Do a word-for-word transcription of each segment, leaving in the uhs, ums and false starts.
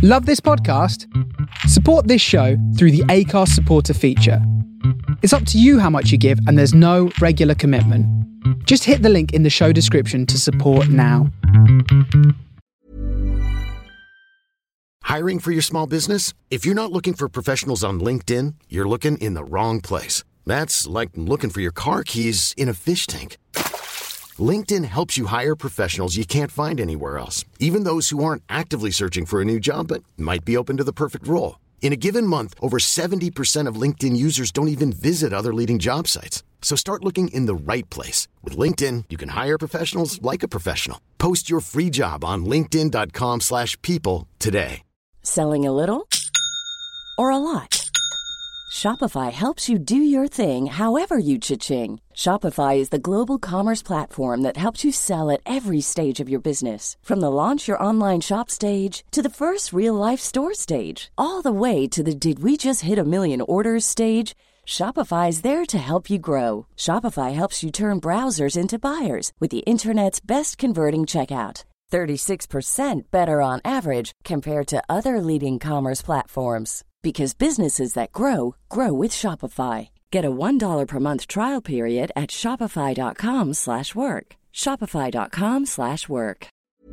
Love this podcast? Support this show through the Acast supporter feature. It's up to you how much you give, and there's no regular commitment. Just hit the link in the show description to support now. Hiring for your small business? If you're not looking for professionals on LinkedIn, you're looking in the wrong place. That's like looking for your car keys in a fish tank. LinkedIn helps you hire professionals you can't find anywhere else, even those who aren't actively searching for a new job but might be open to the perfect role. In a given month, over seventy percent of LinkedIn users don't even visit other leading job sites. So start looking in the right place. With LinkedIn, you can hire professionals like a professional. Post your free job on linkedin.com slash people today. Selling a little or a lot? Shopify helps you do your thing however you cha-ching. Shopify is the global commerce platform that helps you sell at every stage of your business. From the launch your online shop stage to the first real-life store stage, all the way to the did we just hit a million orders stage. Shopify is there to help you grow. Shopify helps you turn browsers into buyers with the internet's best converting checkout. thirty-six percent better on average compared to other leading commerce platforms. Because businesses that grow, grow with Shopify. Get a one dollar per month trial period at shopify.com slash work. Shopify.com slash work.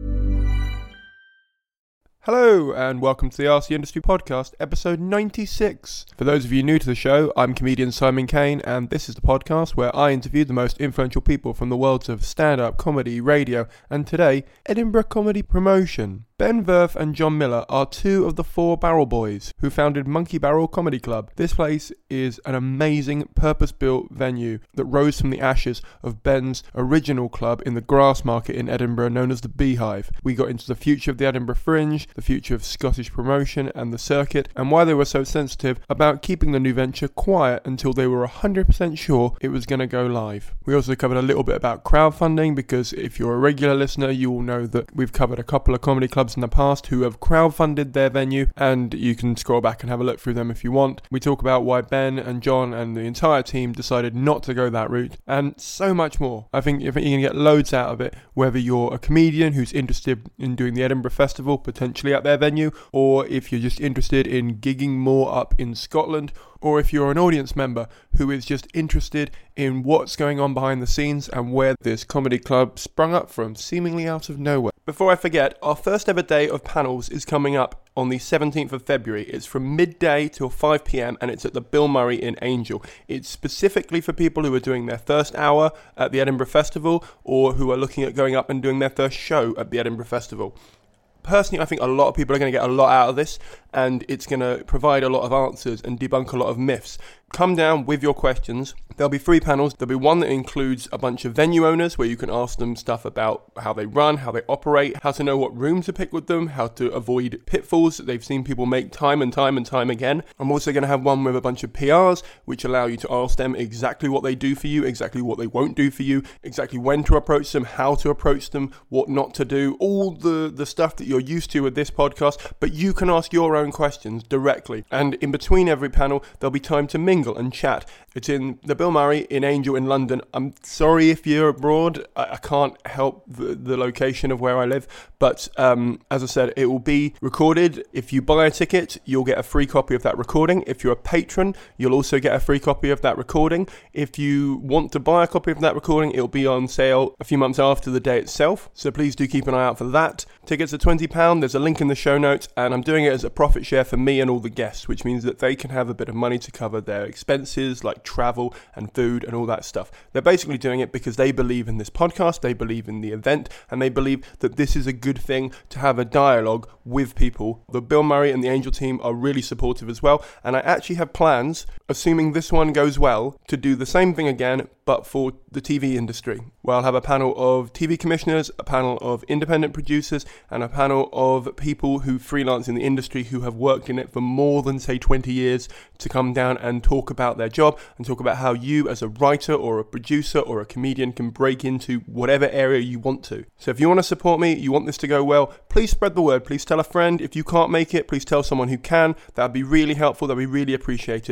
Hello and welcome to the R C Industry Podcast, episode ninety-six. For those of you new to the show, I'm comedian Simon Kane, and this is the podcast where I interview the most influential people from the worlds of stand-up, comedy, radio, and today, Edinburgh comedy promotion. Ben Verth and John Miller are two of the four Barrel Boys who founded Monkey Barrel Comedy Club. This place is an amazing purpose-built venue that rose from the ashes of Ben's original club in the Grassmarket in Edinburgh known as the Beehive. We got into the future of the Edinburgh Fringe, the future of Scottish promotion and the circuit, and why they were so sensitive about keeping the new venture quiet until they were one hundred percent sure it was going to go live. We also covered a little bit about crowdfunding, because if you're a regular listener you will know that we've covered a couple of comedy clubs in the past who have crowdfunded their venue, and you can scroll back and have a look through them if you want. We talk about why Ben and John and the entire team decided not to go that route, and so much more. I think you can get loads out of it, whether you're a comedian who's interested in doing the Edinburgh Festival, potentially at their venue, or if you're just interested in gigging more up in Scotland, or if you're an audience member who is just interested in what's going on behind the scenes and where this comedy club sprung up from, seemingly out of nowhere. Before I forget, our first ever day of panels is coming up on the seventeenth of February. It's from midday till five p.m. and it's at the Bill Murray in Angel. It's specifically for people who are doing their first hour at the Edinburgh Festival, or who are looking at going up and doing their first show at the Edinburgh Festival. Personally, I think a lot of people are going to get a lot out of this, and it's going to provide a lot of answers and debunk a lot of myths. Come down with your questions. There'll be three panels. There'll be one that includes a bunch of venue owners where you can ask them stuff about how they run, how they operate, how to know what room to pick with them, how to avoid pitfalls that they've seen people make time and time and time again. I'm also going to have one with a bunch of P Rs, which allow you to ask them exactly what they do for you, exactly what they won't do for you, exactly when to approach them, how to approach them, what not to do, all the, the stuff that you're used to with this podcast, but you can ask your own questions directly. And in between every panel, there'll be time to mingle and chat. It's in the Bill Murray in Angel in London. I'm sorry if you're abroad. I, I can't help the, the location of where I live, but um, as I said, it will be recorded. If you buy a ticket, you'll get a free copy of that recording. If you're a patron, you'll also get a free copy of that recording. If you want to buy a copy of that recording, it'll be on sale a few months after the day itself, so please do keep an eye out for that. Tickets are twenty pounds. There's a link in the show notes, and I'm doing it as a profit share for me and all the guests, which means that they can have a bit of money to cover their expenses like travel and food and all that stuff. They're basically doing it because they believe in this podcast, they believe in the event, and they believe that this is a good thing to have a dialogue with people. The Bill Murray and the Angel team are really supportive as well, and I actually have plans, assuming this one goes well, to do the same thing again, but for the T V industry, where I'll have a panel of T V commissioners, a panel of independent producers, and a panel of people who freelance in the industry who have worked in it for more than, say, twenty years, to come down and talk about their job and talk about how you as a writer or a producer or a comedian can break into whatever area you want to. So if you want to support me, you want this to go well, please spread the word. Please tell a friend. If you can't make it, please tell someone who can. That'd be really helpful. That'd be really appreciated.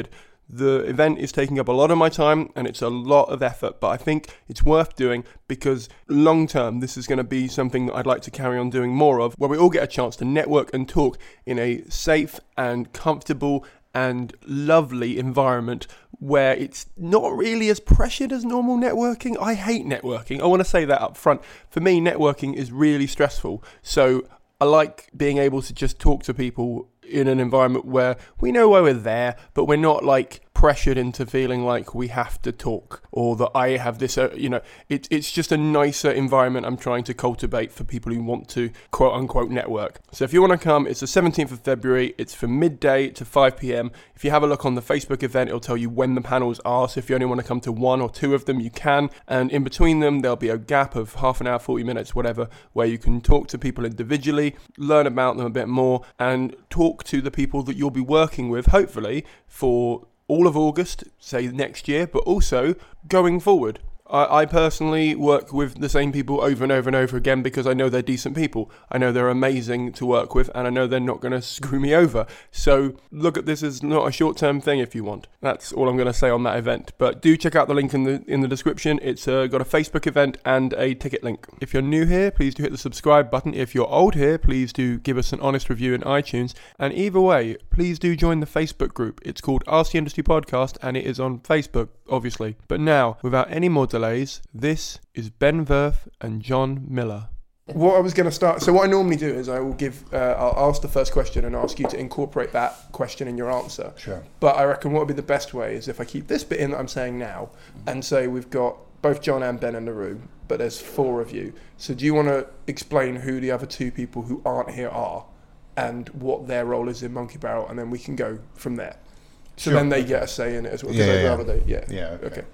The event is taking up a lot of my time and it's a lot of effort, but I think it's worth doing because long term this is going to be something that I'd like to carry on doing more of, where we all get a chance to network and talk in a safe and comfortable and lovely environment where it's not really as pressured as normal networking. I hate networking. I want to say that up front. For me, networking is really stressful. So I like being able to just talk to people in an environment where we know why we're there, but we're not like pressured into feeling like we have to talk or that I have this, uh, you know, it, it's just a nicer environment I'm trying to cultivate for people who want to quote unquote network. So if you want to come, it's the seventeenth of February. It's from midday to five p.m. If you have a look on the Facebook event, it'll tell you when the panels are. So if you only want to come to one or two of them, you can. And in between them, there'll be a gap of half an hour, forty minutes, whatever, where you can talk to people individually, learn about them a bit more, and talk to the people that you'll be working with, hopefully, for all of August, say next year, but also going forward. I, I personally work with the same people over and over and over again because I know they're decent people. I know they're amazing to work with, and I know they're not going to screw me over. So look at this as not a short-term thing if you want. That's all I'm going to say on that event. But do check out the link in the in the description. It's uh, got a Facebook event and a ticket link. If you're new here, please do hit the subscribe button. If you're old here, please do give us an honest review in iTunes. And either way, please do join the Facebook group. It's called Ask the Industry Podcast, and it is on Facebook, obviously. But now, without any more delays, this is Ben Verth and John Miller. What I was going to start, so what I normally do is I will give, uh, I'll ask the first question and ask you to incorporate that question in your answer. Sure. But I reckon what would be the best way is if I keep this bit in that I'm saying now and say we've got both John and Ben in the room, but there's four of you. So do you want to explain who the other two people who aren't here are and what their role is in Monkey Barrel, and then we can go from there. So Sure. then they get a say in it as well. Yeah, I'd yeah. rather they, yeah. Yeah, okay. Okay.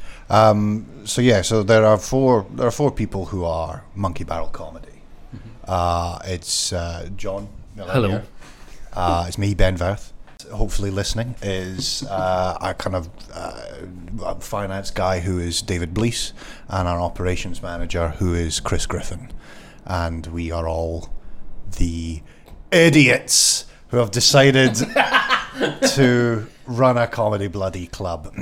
Um, so yeah, so there are four. There are four people who are Monkey Barrel comedy. Mm-hmm. Uh, it's uh, John Miller. Hello. Here. Uh, it's me, Ben Verth. Hopefully, listening is uh, our kind of uh, finance guy who is David Blease, and our operations manager who is Chris Griffin, and we are all the idiots who have decided to run a comedy bloody club.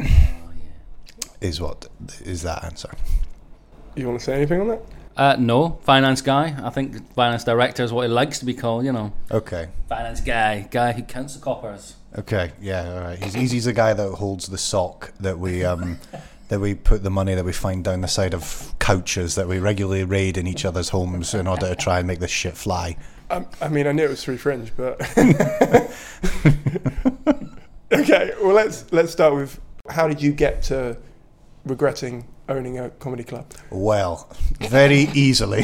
Is what is that answer? You want to say anything on that? Uh, no, finance guy. I think finance director is what he likes to be called, you know. Okay. Finance guy, guy who counts the coppers. Okay, yeah, all right. He's, he's he's the guy that holds the sock that we um that we put the money that we find down the side of couches that we regularly raid in each other's homes in order to try and make this shit fly. Um, I mean, I knew it was through Fringe, but okay. Well, let's let's start with how did you get to regretting owning a comedy club? Well, very easily.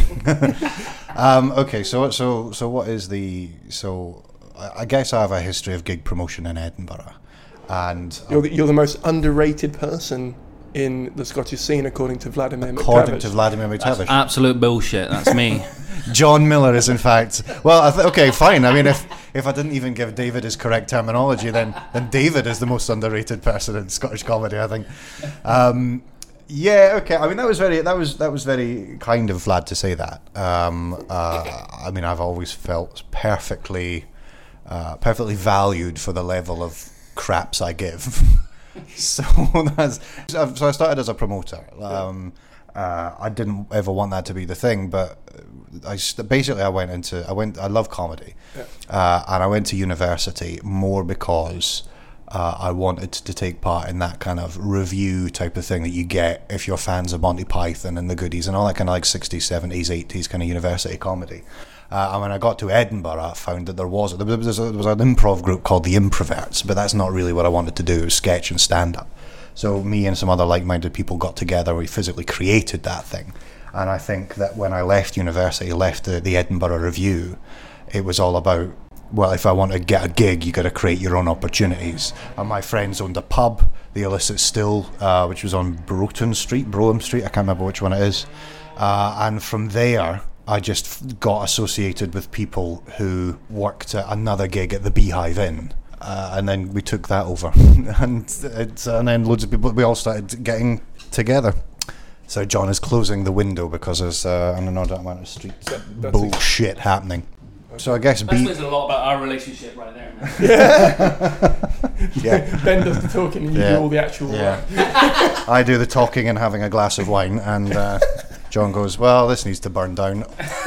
um, okay, so so so what is the so? I, I guess I have a history of gig promotion in Edinburgh, and You're the, you're the most underrated person in the Scottish scene, according to Vladimir according McTavish. to Vladimir McTavish. Absolute bullshit. That's me. John Miller is in fact well I th- okay fine I mean if if I didn't even give David his correct terminology then then David is the most underrated person in Scottish comedy, I think. um yeah okay I mean that was very that was that was very kind of Vlad to say that. um uh, I mean I've always felt perfectly uh, perfectly valued for the level of craps I give. so that's so I started as a promoter. um Uh, I didn't ever want that to be the thing, but I st- basically I went into I went I love comedy, Yeah. uh, and I went to university more because uh, I wanted to take part in that kind of review type of thing that you get if you're fans of Monty Python and the Goodies and all that kind of like sixties, seventies, eighties kind of university comedy. Uh, and when I got to Edinburgh, I found that there was there was, a, there was an improv group called the Improverts, but that's not really what I wanted to do. It was sketch and stand up. So me and some other like-minded people got together, we physically created that thing. And I think that when I left university, left the, the Edinburgh Review, it was all about, well, if I want to get a gig, you got to create your own opportunities. And my friends owned a pub, the Illicit Still, uh, which was on Broughton Street, Brougham Street, I can't remember which one it is. Uh, and from there, I just got associated with people who worked at another gig at the Beehive Inn. Uh, and then we took that over, and it's, and then loads of people. We all started getting together. So John is closing the window because there's uh, an inordinate amount of street That, bullshit happening. Okay. So I guess That B. says a lot about our relationship right there, man. Yeah. Ben does the talking and you Yeah. do all the actual Yeah. work. I do the talking and having a glass of wine, and uh, John goes, well, this needs to burn down,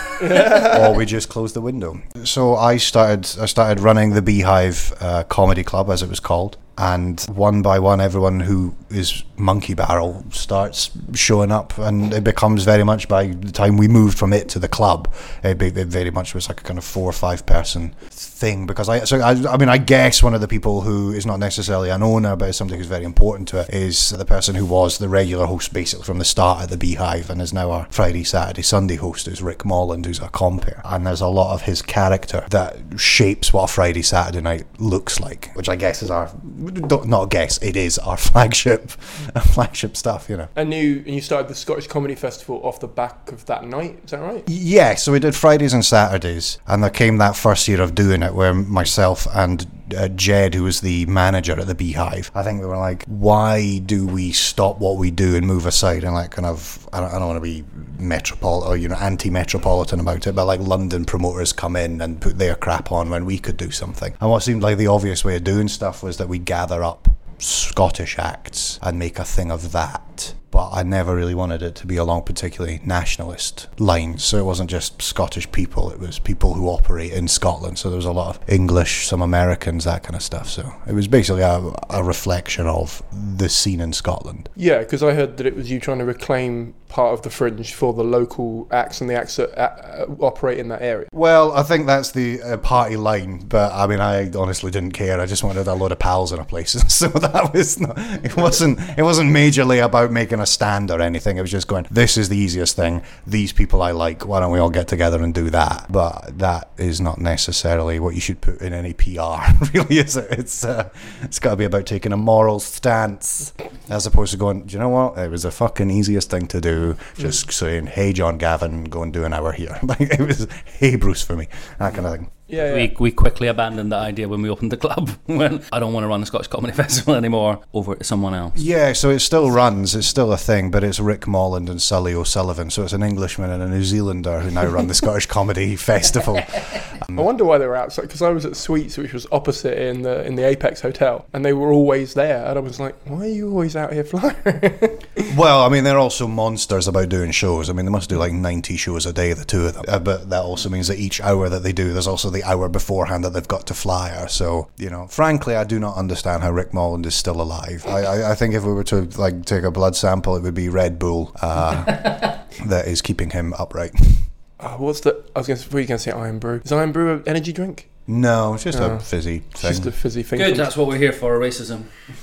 or we just close the window. So I started I started running the Beehive uh, Comedy Club, as it was called, and one by one, everyone who is Monkey Barrel starts showing up, and it becomes very much, by the time we moved from it to the club, it, be, it very much was like a kind of four or five person thing, because I so I, I mean I guess one of the people who is not necessarily an owner but is somebody who's very important to it is the person who was the regular host basically from the start at the Beehive and is now our Friday, Saturday, Sunday host, is Rick Molland, who's a compere, and there's a lot of his character that shapes what a Friday, Saturday night looks like, which I guess is our not guess it is our flagship flagship stuff, you know. And you and you started the Scottish Comedy Festival off the back of that night, is that right? Yeah, so we did Fridays and Saturdays, and there came that first year of doing it where myself and uh, Jed, who was the manager at the Beehive, I think we were like, why do we stop what we do and move aside and like kind of, I don't, I don't want to be metropolitan or, you know, anti-metropolitan about it, but like London promoters come in and put their crap on when we could do something. And what seemed like the obvious way of doing stuff was that we gather up Scottish acts and make a thing of that. But I never really wanted it to be along particularly nationalist lines, so it wasn't just Scottish people, it was people who operate in Scotland, so there was a lot of English, some Americans, that kind of stuff, so it was basically a, a reflection of the scene in Scotland. Yeah, because I heard that it was you trying to reclaim part of the Fringe for the local acts and the acts that uh, operate in that area. Well, I think that's the uh, party line, but I mean, I honestly didn't care. I just wanted a load of pals in a place, so that was not, it wasn't it wasn't majorly about making a stand or anything. It was just going, this is the easiest thing, these people I like, why don't we all get together and do that? But that is not necessarily what you should put in any P R, really, is it? It's uh, it's got to be about taking a moral stance, as opposed to going, do you know what, it was the fucking easiest thing to do, just saying, hey John Gavin, go and do an hour here. Like, it was, hey Bruce, for me, that kind of thing. Yeah, yeah. We we quickly abandoned that idea when we opened the club. When I don't want to run the Scottish Comedy Festival anymore, over to someone else. Yeah, so it still runs, it's still a thing, but it's Rick Molland and Sully O'Sullivan, so it's an Englishman and a New Zealander who now run the Scottish Comedy Festival. I wonder why they were outside, because I was at Sweets, which was opposite in the in the Apex Hotel, and they were always there, and I was like, why are you always out here flying? Well, I mean, they're also monsters about doing shows. I mean, they must do like ninety shows a day, the two of them. Uh, but that also means that each hour that they do, there's also the hour beforehand that they've got to flyer. So, you know, frankly, I do not understand how Rick Molland is still alive. I, I, I think if we were to like take a blood sample, it would be Red Bull uh, that is keeping him upright. Oh, what's the? I was going to. Were you going to say Iron Brew? Is Iron Brew an energy drink? No, it's just Oh. a fizzy It's thing. just a fizzy thing. Good, that's what we're here for, racism.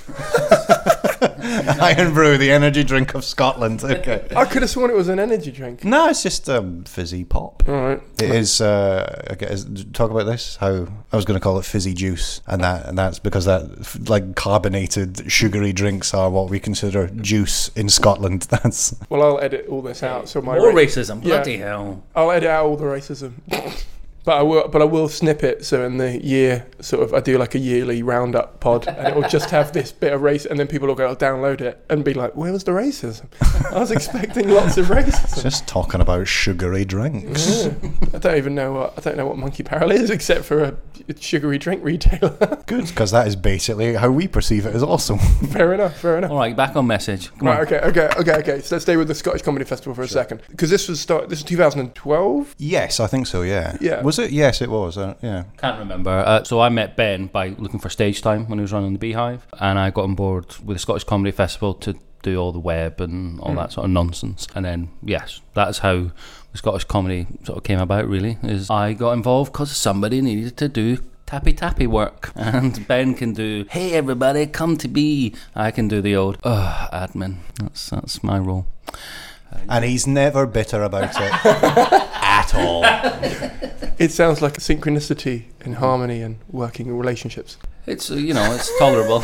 Iron Brew, the energy drink of Scotland. Okay. I could have sworn it was an energy drink. No, it's just um, fizzy pop. All right. It is. Uh, okay, is- talk about this. How I was going to call it fizzy juice, and that and that's because that f- like carbonated, sugary drinks are what we consider juice in Scotland. That's Well, I'll edit all this out. So my More ra- racism, Yeah. bloody hell. I'll edit out all the racism. But I will, but I will snip it. So in the year, sort of, I do like a yearly roundup pod, and it will just have this bit of race, and then people will go download it and be like, "Where was the racism? I was expecting lots of racism." just talking about sugary drinks. Yeah. I don't even know what I don't know what Monkey Barrel is, except for a, a sugary drink retailer. Good, because that is basically how we perceive it as also. Fair enough. Fair enough. All right, back on message. Come Right. on. Okay. Okay. Okay. Okay. So let's stay with the Scottish Comedy Festival for a second, because this was start. This was two thousand twelve. Yes, I think so. Yeah. Yeah. Was it? Yes, it was. Uh, yeah. Can't remember. Uh, so I met Ben by looking for stage time when he was running the Beehive, and I got on board with the Scottish Comedy Festival to do all the web and all that sort of nonsense. And then, yes, that's how the Scottish comedy sort of came about, really, is I got involved because somebody needed to do tappy tappy work, and Ben can do, hey everybody, come to be. I can do the old, ugh, admin. That's, that's my role. And he's never bitter about it at all. It sounds like a synchronicity and harmony and working in relationships. It's, uh, you know, it's tolerable.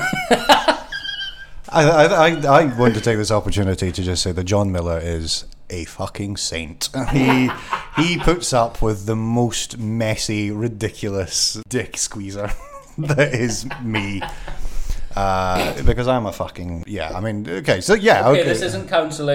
I, I, I, I want to take this opportunity to just say that John Miller is a fucking saint. He he puts up with the most messy, ridiculous dick squeezer that is me. Uh, because I'm a fucking yeah. I mean, okay, so yeah, Okay, okay. this isn't counselling.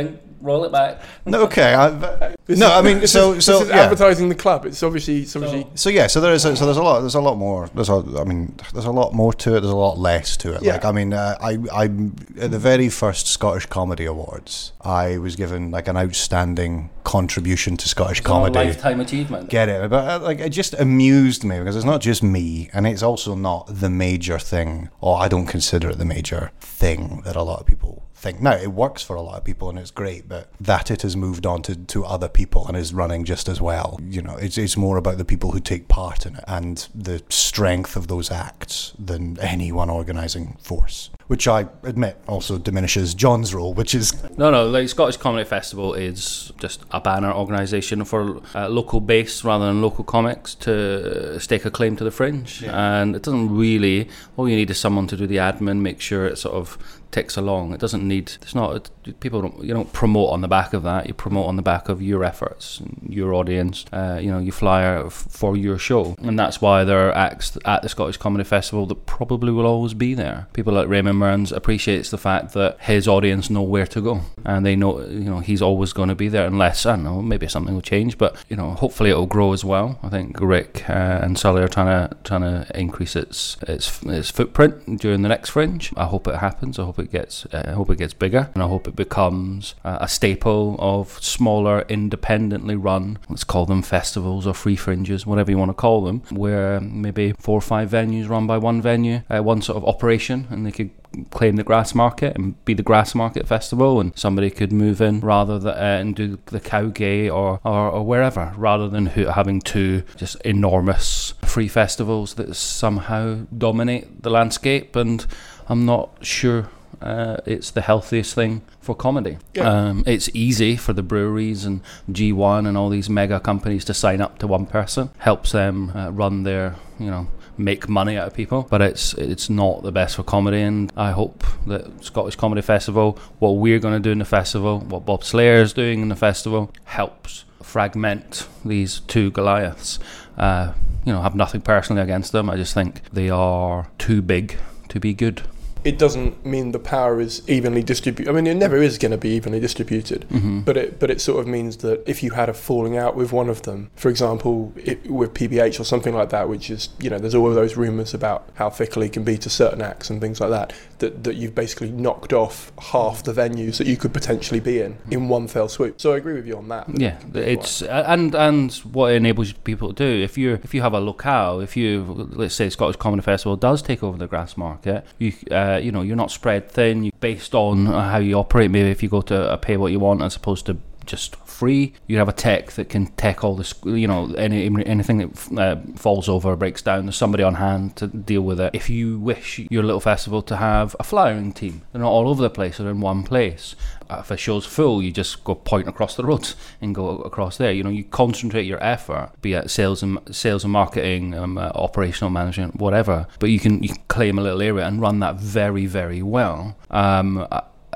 roll it back. No, okay. I, but, This no, is- I mean, this so is, so this is yeah. advertising the club. It's obviously, it's obviously. So yeah, so there is a, so there's a lot there's a lot more there's a I mean there's a lot more to it. There's a lot less to it. Yeah. Like I mean, uh, I I at the very first Scottish Comedy Awards, I was given like an outstanding contribution to Scottish It's not a comedy. lifetime achievement. Get it, but uh, like it just amused me because it's not just me, and it's also not the major thing, or I don't consider it the major thing that a lot of people think. Now it works for a lot of people and it's great, but that it has moved on to, to other people and is running just as well. You know, it's it's more about the people who take part in it and the strength of those acts than any one organising force. Which I admit also diminishes John's role, which is No, no, like Scottish Comedy Festival is just a banner organisation for uh, local base rather than local comics to stake a claim to the fringe. Yeah. And it doesn't really, all you need is someone to do the admin, make sure it sort of ticks along. It doesn't need, it's not, people don't, you don't promote on the back of that, you promote on the back of your efforts, your audience, uh, you know, you flyer f- for your show. And that's why there are acts at the Scottish Comedy Festival that probably will always be there. People like Raymond Mearns appreciates the fact that his audience know where to go and they know, you know, he's always going to be there unless, I don't know, maybe something will change, but, you know, hopefully it'll grow as well. I think Rick uh, and Sully are trying to trying to increase its its its footprint during the next Fringe. I hope it happens. I hope it gets uh, I hope it gets bigger, and I hope it becomes uh, a staple of smaller, independently run, let's call them festivals or free fringes, whatever you want to call them, where maybe four or five venues run by one venue, uh, one sort of operation, and they could claim the Grass Market and be the Grass Market Festival, and somebody could move in rather than uh, and do the Cowgate or, or, or wherever, rather than who, having two just enormous free festivals that somehow dominate the landscape. And I'm not sure uh, it's the healthiest thing for comedy. Yeah. Um, it's easy for the breweries and G one and all these mega companies to sign up to one person, helps them uh, run their, you know, make money out of people, but it's it's not the best for comedy. And I hope that Scottish Comedy Festival, what we're going to do in the festival, what Bob Slayer is doing in the festival, helps fragment these two Goliaths. Uh, you know, I have nothing personally against them. I just think they are too big to be good. It doesn't mean the power is evenly distributed. I mean, it never is going to be evenly distributed. Mm-hmm. But it but it sort of means that if you had a falling out with one of them, for example, it, with P B H or something like that, which is, you know, there's all of those rumours about how fickle he can be to certain acts and things like that, that, that you've basically knocked off half the venues that you could potentially be in in one fell swoop. So I agree with you on that. Yeah, it's and and what it enables people to do, if you if you have a locale, if you, let's say Scottish Comedy Festival does take over the Grass Market, you uh, you know, you're not spread thin. You based on how you operate. Maybe if you go to a pay what you want as opposed to just free, you have a tech that can tech all this, you know, any anything that uh, falls over, breaks down, there's somebody on hand to deal with it. If you wish your little festival to have a flyering team, they're not all over the place, they're in one place. If a show's full, you just go point across the road and go across there. You know, you concentrate your effort, be it sales and sales and marketing, um, uh, operational management, whatever. But you can you can claim a little area and run that very, very well. Um,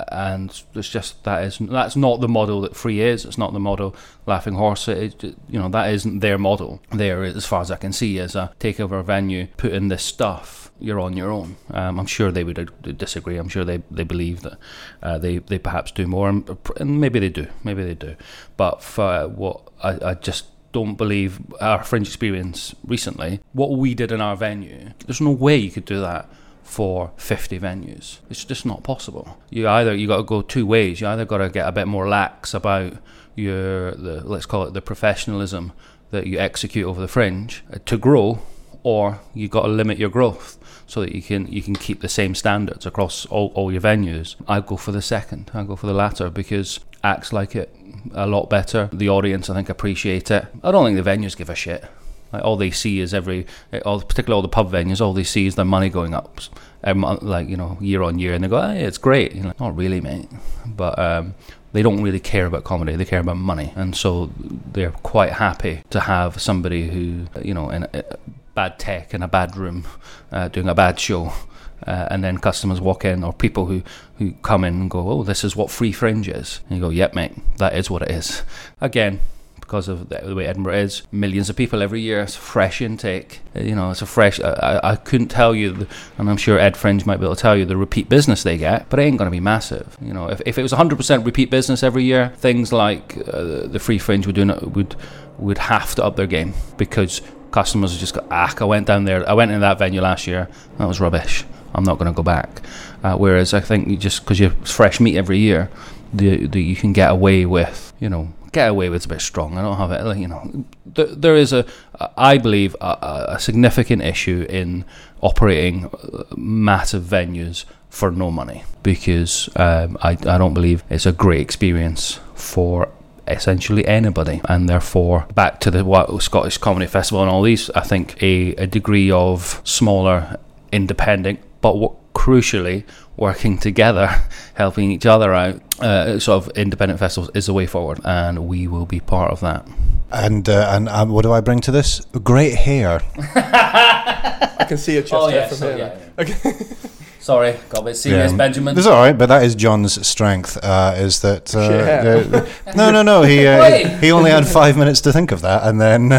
and it's just that is that's not the model that Free is. It's not the model Laughing Horse. It, it, you know, that isn't their model. There, as far as I can see, is a take over a venue, put in this stuff. You're on your own. Um, I'm sure they would uh, disagree. I'm sure they, they believe that uh, they they perhaps do more, and, and maybe they do. Maybe they do. But for what I, I just don't believe our Fringe experience recently, what we did in our venue, there's no way you could do that for fifty venues. It's just not possible. You either you got to go two ways. You either got to get a bit more lax about your the let's call it the professionalism that you execute over the Fringe uh, to grow, or you got to limit your growth so that you can you can keep the same standards across all, all your venues. I go for the second. I go for the latter because acts like it a lot better. The audience, I think, appreciate it. I don't think the venues give a shit. Like, all they see is every, all, particularly all the pub venues, all they see is their money going up, every month, like, you know, year on year, and they go, hey, it's great. You're like, not really, mate. But um, they don't really care about comedy. They care about money, and so they're quite happy to have somebody who, you know, in a, a bad tech in a bad room, uh, doing a bad show. Uh, and then customers walk in, or people who, who come in and go, oh, this is what Free Fringe is. And you go, yep, mate, that is what it is. Again, because of the way Edinburgh is. Millions of people every year. It's a fresh intake. You know, it's a fresh... I, I couldn't tell you, the, and I'm sure Ed Fringe might be able to tell you the repeat business they get, but it ain't going to be massive. You know, if, if it was one hundred percent repeat business every year, things like uh, the Free Fringe would, do not, would, would have to up their game, because customers would just go, ah, I went down there, I went in that venue last year, that was rubbish. I'm not going to go back. Uh, whereas I think you just because you're fresh meat every year, the, the you can get away with, you know, get away with it's a bit strong. I don't have it, like, you know. There, there is a, I believe, a, a significant issue in operating massive venues for no money, because um, I I don't believe it's a great experience for essentially anybody, and therefore back to the what, Scottish Comedy Festival and all these, I think a, a degree of smaller, independent, but w- crucially working together, helping each other out, uh, sort of independent festivals is the way forward, and we will be part of that. And uh, and um, what do I bring to this? Great hair. I can see your chest oh, hair yeah, from so, here. yeah, yeah. Okay. Sorry, got a bit serious, Yeah. Benjamin. It's all right, but that is John's strength. Uh, is that uh, Shit hair. the, no, no, no? He uh, he, he only had five minutes to think of that, and then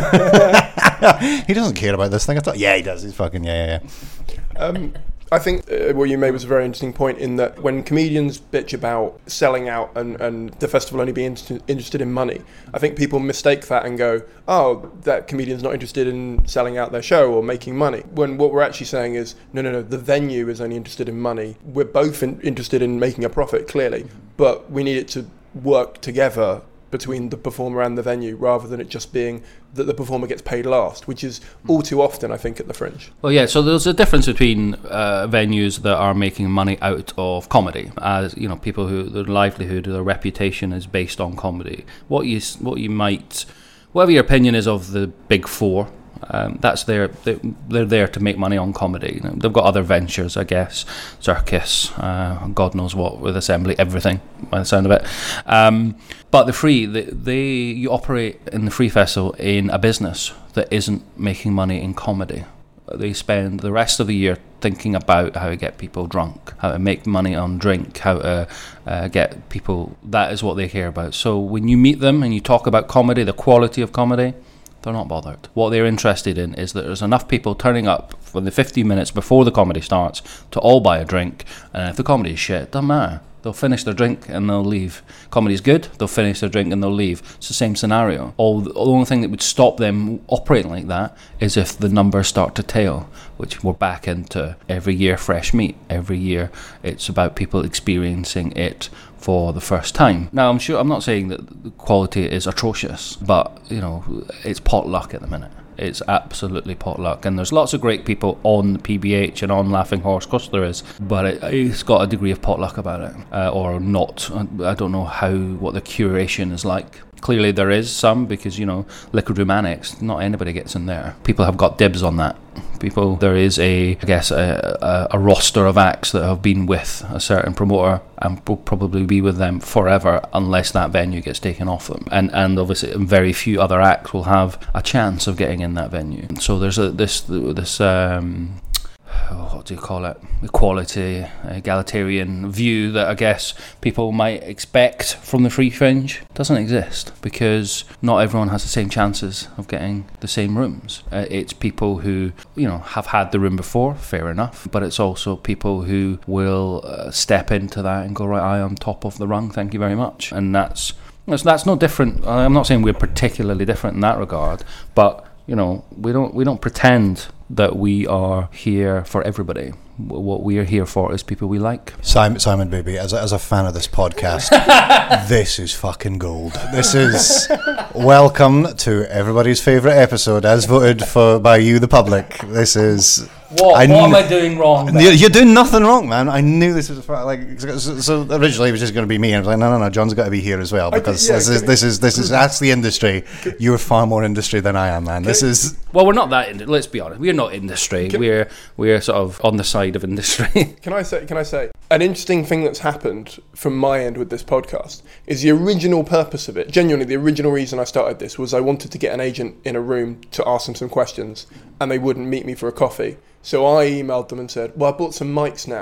he doesn't care about this thing at all. Yeah, he does. He's fucking yeah, yeah. yeah. Um, I think uh, what you made was a very interesting point, in that when comedians bitch about selling out and, and the festival only being inter- interested in money, I think people mistake that and go, oh, that comedian's not interested in selling out their show or making money. When what we're actually saying is, no, no, no, the venue is only interested in money. We're both in, interested in making a profit, clearly, but we need it to work together between the performer and the venue, rather than it just being that the performer gets paid last, which is all too often, I think, at the Fringe. Well, yeah, so there's a difference between uh, venues that are making money out of comedy, as, you know, people who, their livelihood, their reputation is based on comedy. What you, what you might, whatever your opinion is of the big four, Um, that's their, they're, they're there to make money on comedy. You know, they've got other ventures, I guess, circus, uh, God knows what, with Assembly, everything, by the sound of it. Um, but the Free, they, they you operate in the Free Festival in a business that isn't making money in comedy. They spend the rest of the year thinking about how to get people drunk, how to make money on drink, how to uh, get people, that is what they care about. So when you meet them and you talk about comedy, the quality of comedy, they're not bothered. What they're interested in is that there's enough people turning up for the fifteen minutes before the comedy starts to all buy a drink, and if the comedy is shit, it doesn't matter. They'll finish their drink and they'll leave. Comedy's good, they'll finish their drink and they'll leave. It's the same scenario. All the, the only thing that would stop them operating like that is if the numbers start to tail, which we're back into every year fresh meat. Every year it's about people experiencing it for the first time. Now, I'm sure, I'm not saying that the quality is atrocious, but, you know, it's potluck at the minute. It's absolutely potluck, and there's lots of great people on the P B H and on Laughing Horse, of course there is, but it, it's got a degree of potluck about it, uh, or not. I don't know how, what the curation is like. Clearly there is some, because, you know, Liquid Room Annex, not anybody gets in there. People have got dibs on that. People, there is a, I guess, a, a, a roster of acts that have been with a certain promoter and will probably be with them forever unless that venue gets taken off them. And and obviously very few other acts will have a chance of getting in that venue. So there's a this this um oh, what do you call it, equality, egalitarian view that I guess people might expect from the Free Fringe doesn't exist, because not everyone has the same chances of getting the same rooms. Uh, it's people who, you know, have had the room before, fair enough, but it's also people who will uh, step into that and go, right, I am top of the rung, thank you very much. And that's that's, that's no different. I'm not saying we're particularly different in that regard, but, you know, we don't we don't pretend that we are here for everybody. What we are here for is people we like. Simon, Simon Baby, as a, as a fan of this podcast, this is fucking gold. This is welcome to everybody's favourite episode, as voted for by you, the public. This is. What, I what kn- am I doing wrong, Ben? You're, you're doing nothing wrong, man. I knew this was like. So, so originally it was just going to be me, and I was like, no, no, no, John's got to be here as well, because I, yeah, this is this is this is that's the industry. You're far more industry than I am, man. This is. Well, we're not that. In, let's be honest. We're not industry. Can, we're we're sort of on the side of industry. Can I say? Can I say an interesting thing that's happened from my end with this podcast is the original purpose of it. Genuinely, the original reason I started this was I wanted to get an agent in a room to ask them some questions, and they wouldn't meet me for a coffee. So I emailed them and said, well, I bought some mics now.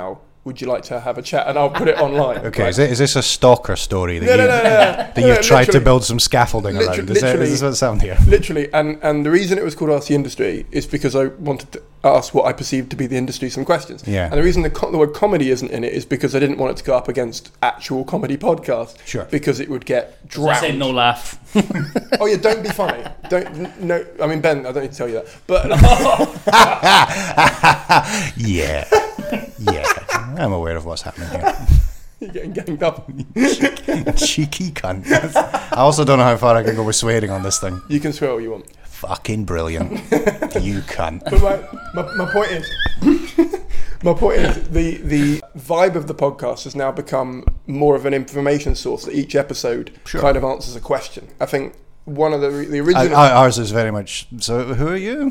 would you like to have a chat? And I'll put it online. Okay, right? is, it, is this a stalker story that, No, you, no, no, no, no. that No, you've no, tried to literally. build some scaffolding Liter- around? Is, that, literally. is this what's happened here? Literally, and, and the reason it was called Ask the Industry is because I wanted to ask what I perceived to be the industry some questions. Yeah. And the reason the, co- the word comedy isn't in it is because I didn't want it to go up against actual comedy podcasts. Sure. Because it would get I drowned. say no laugh. Oh yeah, don't be funny. Don't n- no. I mean, Ben, I don't need to tell you that. But Yeah. Yeah. I'm aware of what's happening here. you're getting ganged up. Cheeky cunt. I also don't know how far I can go with swearing on this thing. You can swear all you want. Fucking brilliant. You cunt. But my, my, my point is, my point is the the vibe of the podcast has now become more of an information source. That each episode Sure. kind of answers a question. I think one of the the Uh, original. ours is very much, so who are you?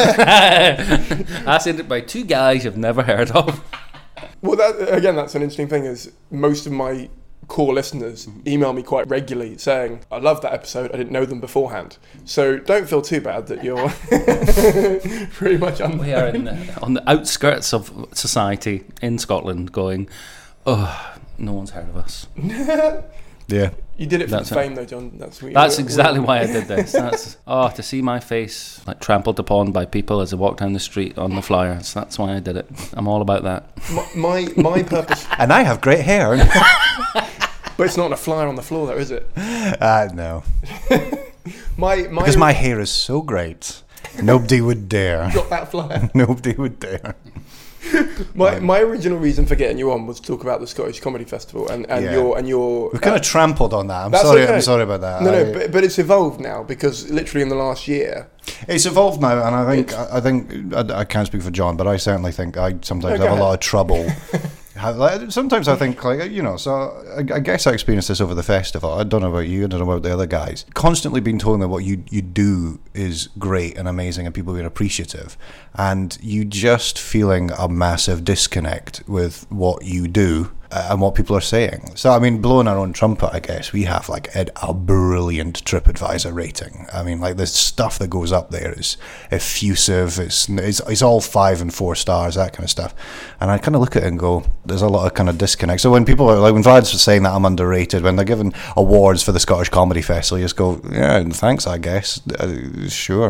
I said it by two guys you've never heard of. Well, that, again, that's an interesting thing. Is most of my core listeners email me quite regularly saying, "I love that episode. I didn't know them beforehand." So don't feel too bad that you're pretty much un- We are in the, on the outskirts of society in Scotland going, oh, no one's heard of us. Yeah. You did it for That's the it. fame, though, John. That's what you- That's we- exactly why I did this. That's oh, to see my face like trampled upon by people as I walk down the street on the flyers. That's why I did it. I'm all about that. My my, my purpose, And I have great hair. but it's not a flyer on the floor, though, is it? uh, no. My my Because my hair is so great. Nobody would dare. got that flyer. Nobody would dare. My my original reason for getting you on was to talk about the Scottish Comedy Festival and, and Yeah. your and your. We've kind of trampled on that. I'm That's sorry. okay. I'm sorry about that. No, I- no, but, but it's evolved now because literally in the last year. It's evolved now, and I think It's- I think I, I can't speak for John, but I certainly think I sometimes No, go have a lot ahead. of trouble. How- like, sometimes I think, like, you know, so I, I guess I experienced this over the festival. I don't know about you, I don't know about the other guys. Constantly being told that what you you do is great and amazing, and people being appreciative, and you just feeling a massive disconnect with what you do uh, and what people are saying. So, I mean, blowing our own trumpet, I guess, we have like a, a brilliant TripAdvisor rating. I mean, like, the stuff that goes up there is effusive. It's it's, it's all five and four stars, that kind of stuff. And I kind of look at it and go, there's a lot of kind of disconnect. So when people are like, when Vlad's saying that I'm underrated, when they're given awards for the Scottish Comedy Festival, you just go, yeah, thanks, I guess. Uh, sure.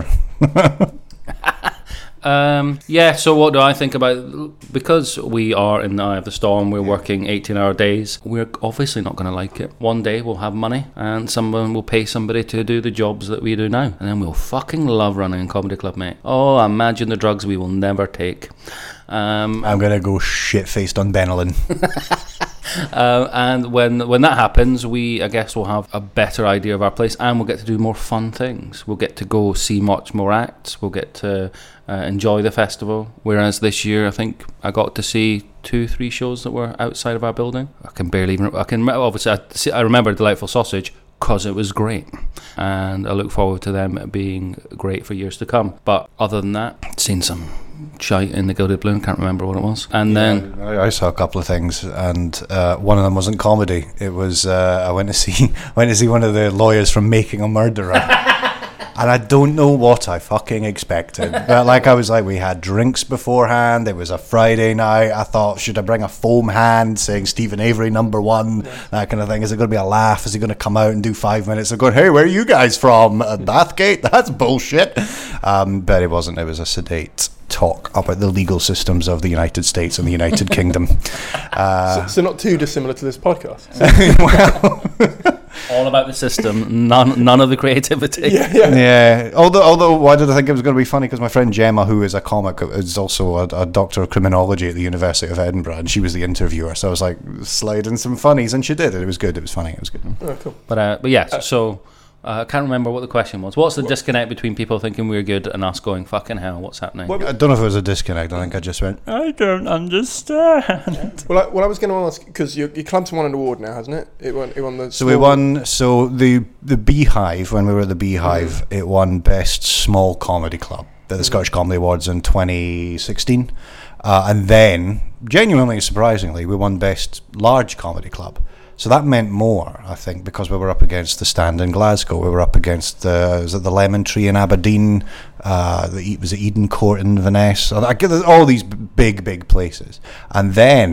Um, yeah, so what do I think about, because we are in the eye of the storm, we're working eighteen hour days, we're obviously not going to like it. One day we'll have money and someone will pay somebody to do the jobs that we do now, and then we'll fucking love running a comedy club, mate. Oh, imagine the drugs we will never take. Um, I'm going to go shit-faced on Benelin. Uh, and when when that happens, we, I guess, will have a better idea of our place, and we'll get to do more fun things. We'll get to go see much more acts. We'll get to uh, enjoy the festival. Whereas this year, I think I got to see two, three shows that were outside of our building. I can barely even. I can obviously I, see, I remember Delightful Sausage because it was great, and I look forward to them being great for years to come. But other than that, seen some shite in the Gilded Balloon, can't remember what it was. And then I, I saw a couple of things, and uh, one of them wasn't comedy. It was uh, I went to see went to see one of the lawyers from Making a Murderer. And I don't know what I fucking expected. But like I was like, we had drinks beforehand. It was a Friday night. I thought, should I bring a foam hand saying Stephen Avery number one? Yeah. That kind of thing. Is it going to be a laugh? Is he going to come out and do five minutes of going, hey, where are you guys from? Uh, Bathgate? That's bullshit. Um, but it wasn't. It was a sedate talk about the legal systems of the United States and the United Kingdom. Uh, So, so not too dissimilar to this podcast. well... all about the system, none none of the creativity. Yeah, yeah. Yeah. Although, although, why did I think it was going to be funny? Because my friend Gemma, who is a comic, is also a, a doctor of criminology at the University of Edinburgh, and she was the interviewer. So I was like, slide in some funnies, and she did it. It was good. It was funny. It was good. Oh, cool. But uh, but yes, so uh, I can't remember what the question was. What's the disconnect between people thinking we're good and us going fucking hell? What's happening? Well, I don't know if it was a disconnect. I think I just went, I don't understand. Well, I, well, I was going to ask because your, your club's won an award now, hasn't it? It won. It won the. So we won. So the the Beehive, when we were at the Beehive, mm. it won Best Small Comedy Club at the mm. Scottish Comedy Awards in twenty sixteen, uh, and then genuinely surprisingly, we won Best Large Comedy Club. So that meant more, I think, because we were up against the Stand in Glasgow, we were up against the was it the Lemon Tree in Aberdeen, uh, the was it Eden Court in Inverness, all these big, big places, and then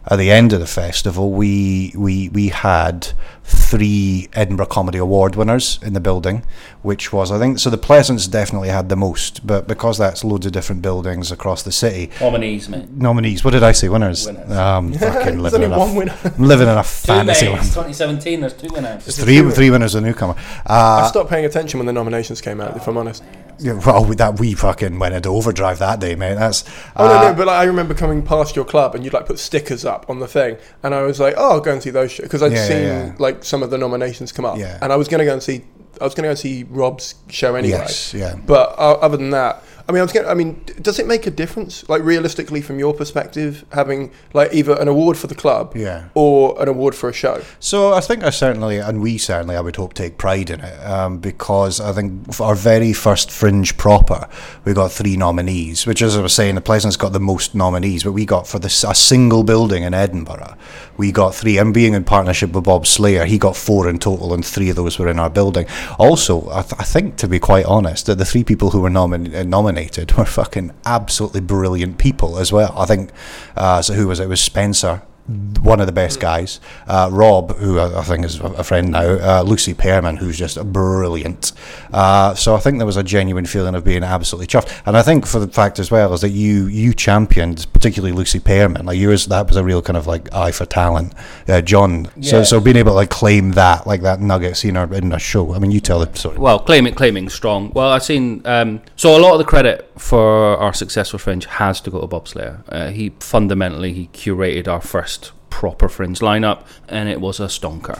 at the end of the festival, we we we had three Edinburgh Comedy Award winners in the building, which was, I think, so the Pleasance definitely had the most, but because that's loads of different buildings across the city. Nominees, mate. Nominees. What did I say? Winners. Winners. Um, fucking There's living only in one a, winner. I'm living in a fantasy Two land. mates, twenty seventeen, there's two winners. There's three three winners, a newcomer. I Uh, stopped paying attention when the nominations came out, if I'm honest. yeah, well, we, that we fucking went into overdrive that day, mate. That's. Oh, no, uh, no, but like, I remember coming past your club and you'd like put stickers up on the thing, and I was like, oh, I'll go and see those shows, because I'd Yeah, seen yeah. like some of the nominations come up, Yeah. and I was going to go and see, I was going to go see Rob's show anyway. Yes, yeah. But uh, other than that, I mean, I was going. I mean, does it make a difference, like realistically, from your perspective, having like either an award for the club, Yeah. or an award for a show? So I think I certainly, and we certainly, I would hope, take pride in it, um, because I think for our very first Fringe proper, we got three nominees, which, as I was saying, the Pleasance got the most nominees, but we got for this a single building in Edinburgh, we got three. And being in partnership with Bob Slayer, he got four in total, and three of those were in our building. Also, I, th- I think, to be quite honest, that the three people who were nomin- uh, nominated were fucking absolutely brilliant people as well. I think, uh, so who was it? It was Spencer, one of the best guys, uh, Rob, who I, I think is a friend now, uh, Lucy Pearman, who's just brilliant. Uh, so I think there was a genuine feeling of being absolutely chuffed. And I think for the fact as well is that you you championed, particularly Lucy Pearman, like yours, that was a real kind of like eye for talent, uh, John. So Yeah. so being able to like claim that, like that nugget seen her in a show. I mean, you tell the story. Well, claiming claiming strong. Well, I've seen. Um, so a lot of the credit for our successful Fringe has to go to Bob Slayer. Uh, he fundamentally he curated our first proper Fringe lineup, and it was a stonker.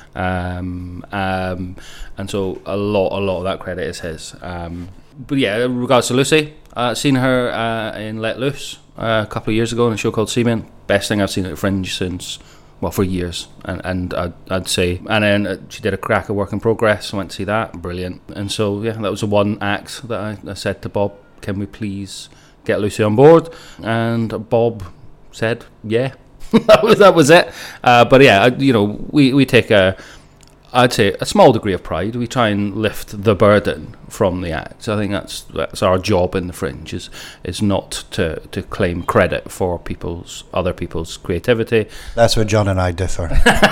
Um, um, and so a lot, a lot of that credit is his. Um, but yeah, in regards to Lucy, uh, seen her uh, in Let Loose uh, a couple of years ago in a show called Seaman. Best thing I've seen at Fringe since. Well, for years, and and I'd, I'd say, and then uh, she did a crack of Work in Progress. I went to see that, brilliant. And so yeah, that was the one act that I, I said to Bob, "Can we please get Lucy on board?" And Bob said, "Yeah." that was that was it. Uh, but yeah, I, you know, we we take a, I'd say a small degree of pride. We try and lift the burden from the act. So I think that's that's our job in the Fringe, is is not to, to claim credit for people's other people's creativity. That's where John and I differ.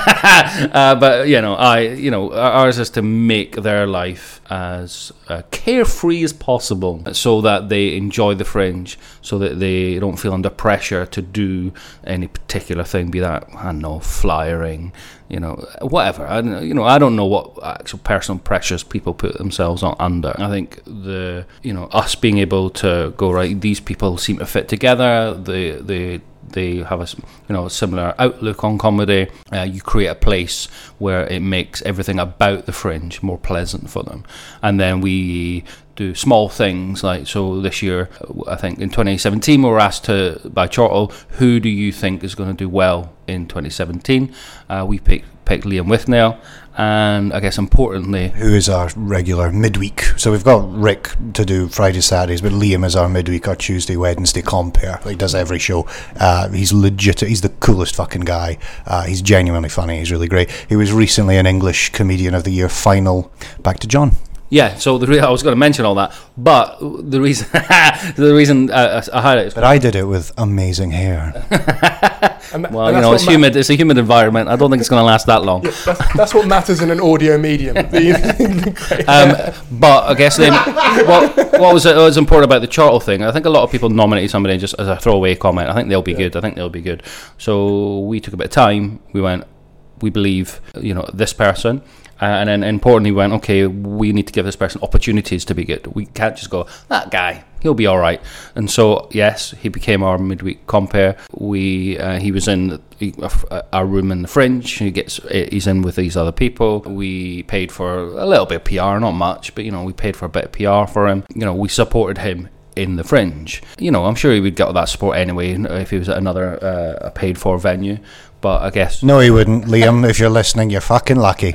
uh, but you know, I you know ours is to make their life as uh, carefree as possible, so that they enjoy the Fringe, so that they don't feel under pressure to do any particular thing, be that, I don't know, flyering, you know, whatever. I don't, you know, I don't know what actual personal pressures people put themselves on under. I think the you know us being able to go, right, these people seem to fit together. They they. They have a you know a similar outlook on comedy. Uh, you create a place where it makes everything about the Fringe more pleasant for them, and then we do small things like, so this year, I think in twenty seventeen, we were asked to by Chortle, who do you think is going to do well in twenty seventeen? Uh, we picked picked Liam Withnell, and I guess importantly, who is our regular midweek. So we've got Rick to do Friday, Saturdays, but Liam is our midweek, our Tuesday, Wednesday compere. He does every show. Uh, he's legit. He's the coolest fucking guy. Uh, he's genuinely funny. He's really great. He was recently an English Comedian of the Year final. Back to John. yeah. So the re- I was going to mention all that, but the reason the reason uh, I highlight it. But I did it with amazing hair. And th- Well, and you that's know, what it's ma- humid. It's a humid environment. I don't think it's going to last that long. That's, that's what matters in an audio medium. The- Um, but I guess then, what, what was it, what was important about the Chortle thing? I think a lot of people nominated somebody just as a throwaway comment. I think they'll be good. I think they'll be good. So we took a bit of time. We went, we believe, you know, this person. Uh, and then importantly, we went, okay, we need to give this person opportunities to be good. We can't just go, that guy, he'll be all right. And so, yes, he became our midweek compere. We uh, he was in he, uh, our room in the Fringe. He gets he's in with these other people. We paid for a little bit of P R, not much, but you know, we paid for a bit of P R for him. You know, we supported him in the Fringe. You know, I'm sure he would get that support anyway if he was at another uh, a paid for venue. But I guess No, he wouldn't. Liam, if you're listening, you're fucking lucky.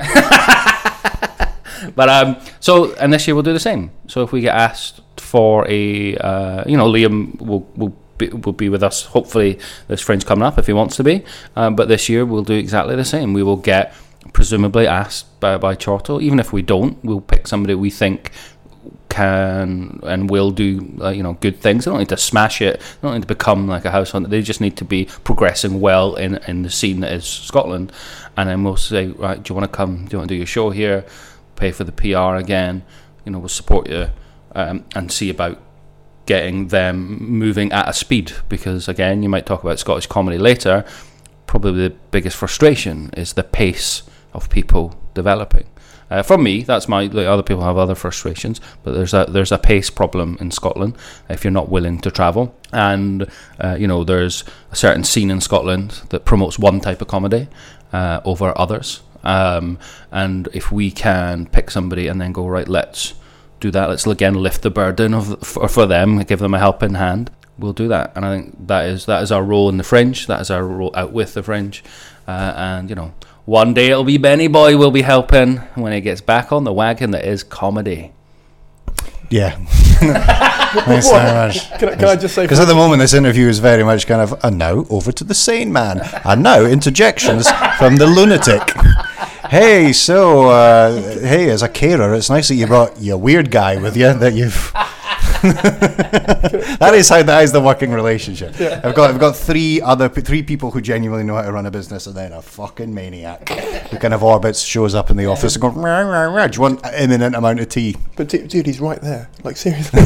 But um, so, and this year we'll do the same. So if we get asked for a, uh, you know, Liam will will be, will be with us. Hopefully, this Fringe coming up if he wants to be. Um, but this year we'll do exactly the same. We will get presumably asked by by Chortle. Even if we don't, we'll pick somebody we think can and will do uh, you know, good things. They don't need to smash it. They don't need to become like a house hunter. They just need to be progressing well in in the scene that is Scotland. And then we'll say, right, do you want to come? Do you want to do your show here? Pay for the P R again. You know, we'll support you um, and see about getting them moving at a speed. Because again, you might talk about Scottish comedy later. Probably the biggest frustration is the pace of people developing. Uh, for me, that's my. Like, other people have other frustrations, but there's a there's a pace problem in Scotland if you're not willing to travel. And uh, you know, there's a certain scene in Scotland that promotes one type of comedy uh, over others. Um, and if we can pick somebody and then go, right, let's do that. Let's again lift the burden of for, for them, give them a helping hand. We'll do that. And I think that is that is our role in the Fringe. That is our role out with the Fringe. Uh, and you know. One day it'll be Benny Boy will be helping when he gets back on the wagon that is comedy. Yeah. Thanks very much. Can I, can I just say... Because at the moment this interview is very much kind of, and now over to the sane man. And now interjections from the lunatic. Hey, so, uh, hey, as a carer, it's nice that you brought your weird guy with you that you've... that is how that is the working relationship. Yeah. I've got I've got three other three people who genuinely know how to run a business, and then a fucking maniac who kind of orbits, shows up in the office and goes, rah, rah, rah, do you want an imminent amount of tea? But dude, he's right there. Like, seriously.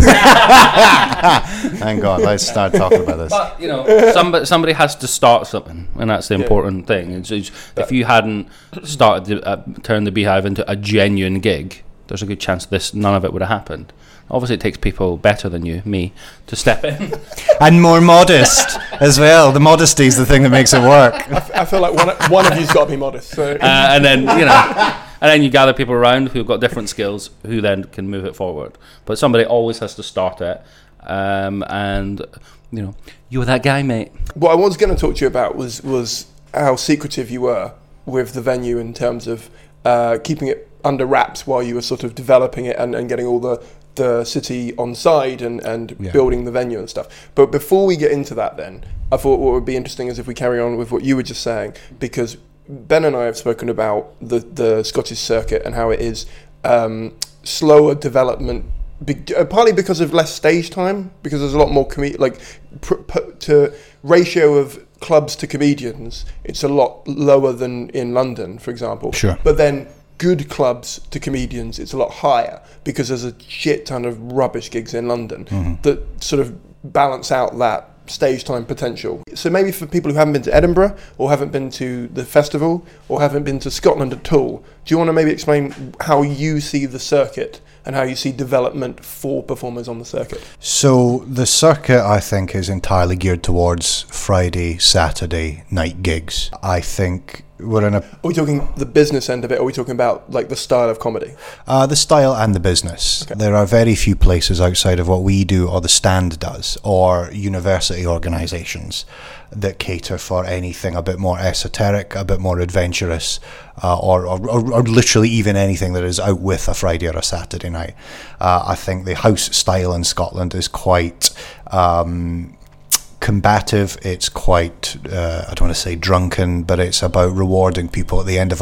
Thank God, let's start talking about this. But you know, somebody somebody has to start something, and that's the Yeah. important thing. It's, it's, if you hadn't started to uh, turn the Beehive into a genuine gig, there's a good chance this none of it would have happened. Obviously, it takes people better than you, me, to step in. And more modest as well. The modesty is the thing that makes it work. I, f- I feel like one, one of you's got to be modest. So. Uh, and then, you know, and then you gather people around who've got different skills who then can move it forward. But somebody always has to start it. Um, and, you know, you were that guy, mate. What I was going to talk to you about was, was how secretive you were with the venue in terms of uh, keeping it under wraps while you were sort of developing it and, and getting all the... the city on side and, and yeah. building the venue and stuff. But before we get into that then, I thought what would be interesting is if we carry on with what you were just saying, because Ben and I have spoken about the, the Scottish circuit and how it is um, slower development, be- partly because of less stage time, because there's a lot more, com- like, pr- pr- to ratio of clubs to comedians, it's a lot lower than in London, for example. Sure. But then good clubs to comedians, it's a lot higher because there's a shit ton of rubbish gigs in London mm-hmm. that sort of balance out that stage time potential. So maybe for people who haven't been to Edinburgh or haven't been to the festival or haven't been to Scotland at all, do you want to maybe explain how you see the circuit and how you see development for performers on the circuit? So the circuit, I think, is entirely geared towards Friday, Saturday night gigs. I think we're in a... Are we talking the business end of it, or are we talking about like the style of comedy? Uh, the style and the business. Okay. There are very few places outside of what we do or the Stand does, or university organisations that cater for anything a bit more esoteric, a bit more adventurous, uh, or, or, or literally even anything that is out with a Friday or a Saturday night. Uh, I think the house style in Scotland is quite... Um, combative. It's quite uh, I don't want to say drunken, but it's about rewarding people at the end of a,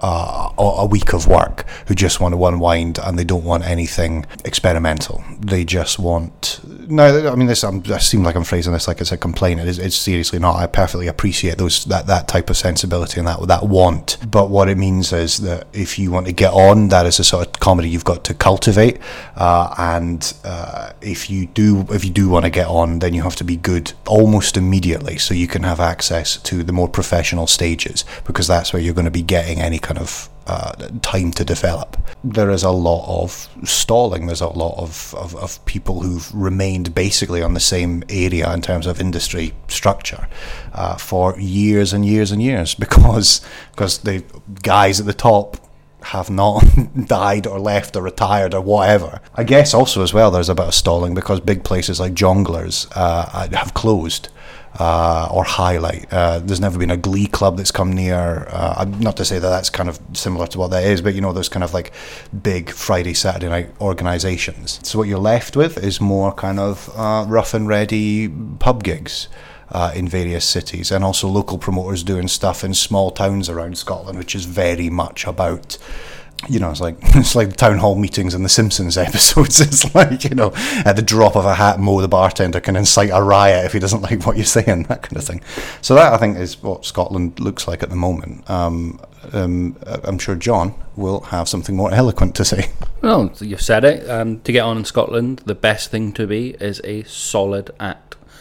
a a week of work who just want to unwind and they don't want anything experimental. They just want no I mean this I'm, I seem like I'm phrasing this like it's a complaint. It is, it's seriously not. I perfectly appreciate those that, that type of sensibility and that that want, but what it means is that if you want to get on, that is a sort of comedy you've got to cultivate, uh, and uh, if you do if you do want to get on, then you have to be good almost immediately, so you can have access to the more professional stages, because that's where you're going to be getting any kind of uh, time to develop. There is a lot of stalling. There's a lot of, of, of people who've remained basically on the same area in terms of industry structure uh, for years and years and years, because because the guys at the top have not died or left or retired or whatever. I guess also as well there's a bit of stalling because big places like Jongleurs uh, have closed uh, or Highlight. Uh, there's never been a Glee club that's come near. Uh, not to say that that's kind of similar to what that is, but you know, those kind of like big Friday, Saturday night organisations. So what you're left with is more kind of uh, rough and ready pub gigs. Uh, in various cities, and also local promoters doing stuff in small towns around Scotland, which is very much about you know, it's like it's like town hall meetings in the Simpsons episodes. It's like, you know, at the drop of a hat, Mo the bartender can incite a riot if he doesn't like what you're saying, that kind of thing. So that, I think, is what Scotland looks like at the moment. Um, um, I'm sure John will have something more eloquent to say. No, you've said it. Um, to get on in Scotland, the best thing to be is a solid act.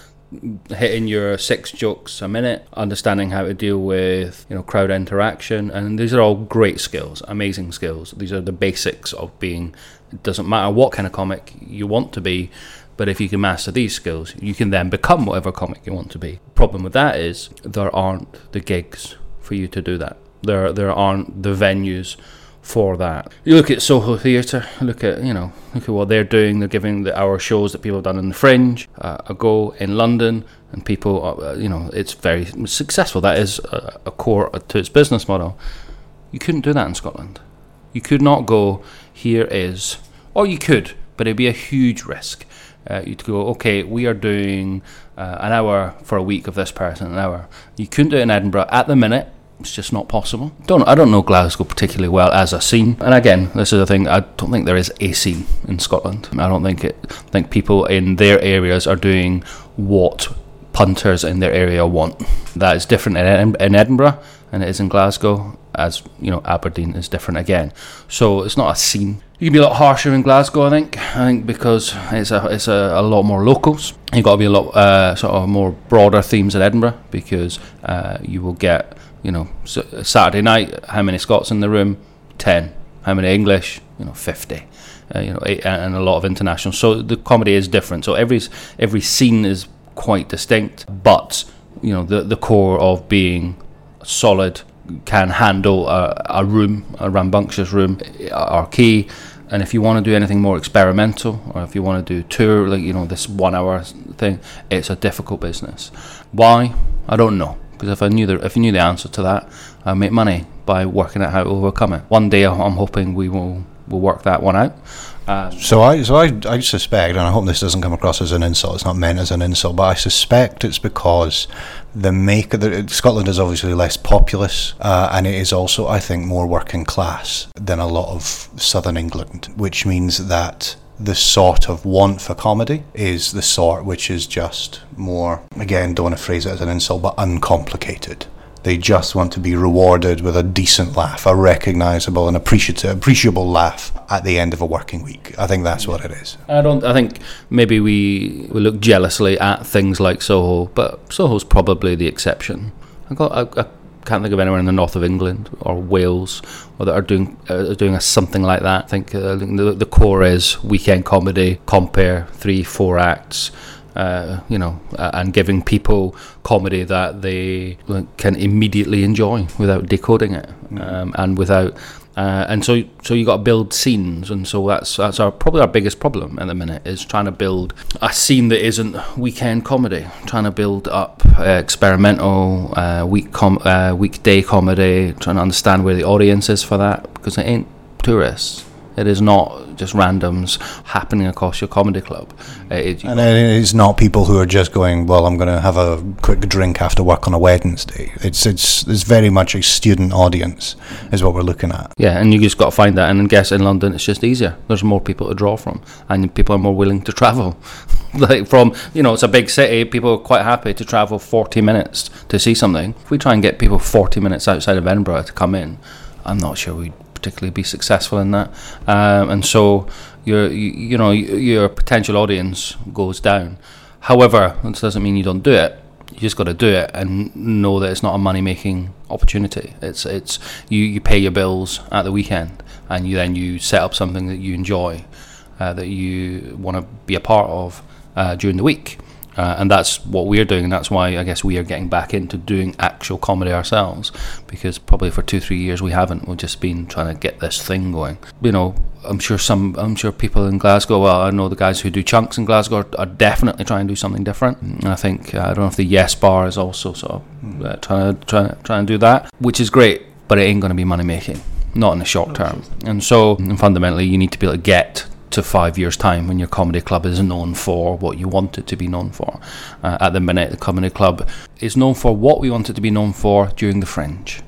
Hitting your six jokes a minute, understanding how to deal with, you know, crowd interaction, and these are all great skills, amazing skills. These are the basics of being. It doesn't matter what kind of comic you want to be, but if you can master these skills, you can then become whatever comic you want to be. Problem with that is there aren't the gigs for you to do that. There, there aren't the venues for that. You look at Soho Theatre, look at, you know, look at what they're doing. They're giving the hour shows that people have done in the Fringe, uh, a go in London, and people, uh, you know, it's very successful. That is a, a core to its business model. You couldn't do that in Scotland. You could not go, here is, or you could, but it'd be a huge risk. Uh, you'd go, okay, we are doing uh, an hour for a week of this person, an hour. You couldn't do it in Edinburgh at the minute. It's just not possible. Don't I don't know Glasgow particularly well as a scene. And again, this is a thing. I don't think there is a scene in Scotland. I don't think it. I think people in their areas are doing what punters in their area want. That is different in, in Edinburgh and it is in Glasgow. As you know, Aberdeen is different again. So it's not a scene. You can be a lot harsher in Glasgow, I think. I think because it's a it's a, a lot more locals. You've got to be a lot uh, sort of more broader themes in Edinburgh because uh, you will get. You know, Saturday night, how many Scots in the room? ten. How many English? You know, fifty. Uh, you know, eight, and a lot of international. So the comedy is different. So every every scene is quite distinct. But you know, the the core of being solid, can handle a, a room, a rambunctious room, are key. And if you want to do anything more experimental, or if you want to do tour, like you know, this one hour thing, it's a difficult business. Why? I don't know. Because if I knew the if you knew the answer to that, I'd make money by working out how to overcome it. One day, I'm hoping we will will work that one out. Um, so I so I, I suspect, and I hope this doesn't come across as an insult. It's not meant as an insult, but I suspect it's because the make the, Scotland is obviously less populous, uh, and it is also, I think, more working class than a lot of southern England, which means that the sort of want for comedy is the sort which is just more, again, don't want to phrase it as an insult, but uncomplicated. They just want to be rewarded with a decent laugh, a recognisable and appreciative, appreciable laugh at the end of a working week. I think that's what it is. I don't. I think maybe we, we look jealously at things like Soho, but Soho's probably the exception. I got. I, I can't think of anywhere in the north of England or Wales or that are doing uh, doing a, something like that. I think uh, the, the core is weekend comedy, compare three, four acts, uh, you know, uh, and giving people comedy that they can immediately enjoy without decoding it, mm-hmm. um, and without. Uh, and so, so you got to build scenes, and so that's that's our probably our biggest problem at the minute is trying to build a scene that isn't weekend comedy. Trying to build up uh, experimental uh, week com- uh, weekday comedy. Trying to understand where the audience is for that because it ain't tourists. It is not just randoms happening across your comedy club. It, and it's not people who are just going, well, I'm going to have a quick drink after work on a Wednesday. It's it's it's very much a student audience is what we're looking at. Yeah, and you just got to find that. And I guess in London it's just easier. There's more people to draw from, and people are more willing to travel. Like from, you know, it's a big city. People are quite happy to travel forty minutes to see something. If we try and get people forty minutes outside of Edinburgh to come in, I'm not sure we'd particularly be successful in that, um, and so your you, you know your potential audience goes down. However, this doesn't mean you don't do it. You just got to do it and know that it's not a money making opportunity. It's it's you, you pay your bills at the weekend, and you then you set up something that you enjoy, uh, that you want to be a part of uh, during the week. Uh, and that's what we're doing, and that's why I guess we are getting back into doing actual comedy ourselves, because probably for two, three years we haven't. We've just been trying to get this thing going. You know, I'm sure some, I'm sure people in Glasgow, well, I know the guys who do chunks in Glasgow are, are definitely trying to do something different. And I think, uh, I don't know if the Yes Bar is also sort of uh, trying to try, try and do that, which is great, but it ain't going to be money making, not in the short term. And so, and fundamentally, you need to be able to get to five years' time when your comedy club is known for what you want it to be known for. Uh, at the minute, the comedy club is known for what we want it to be known for during the Fringe.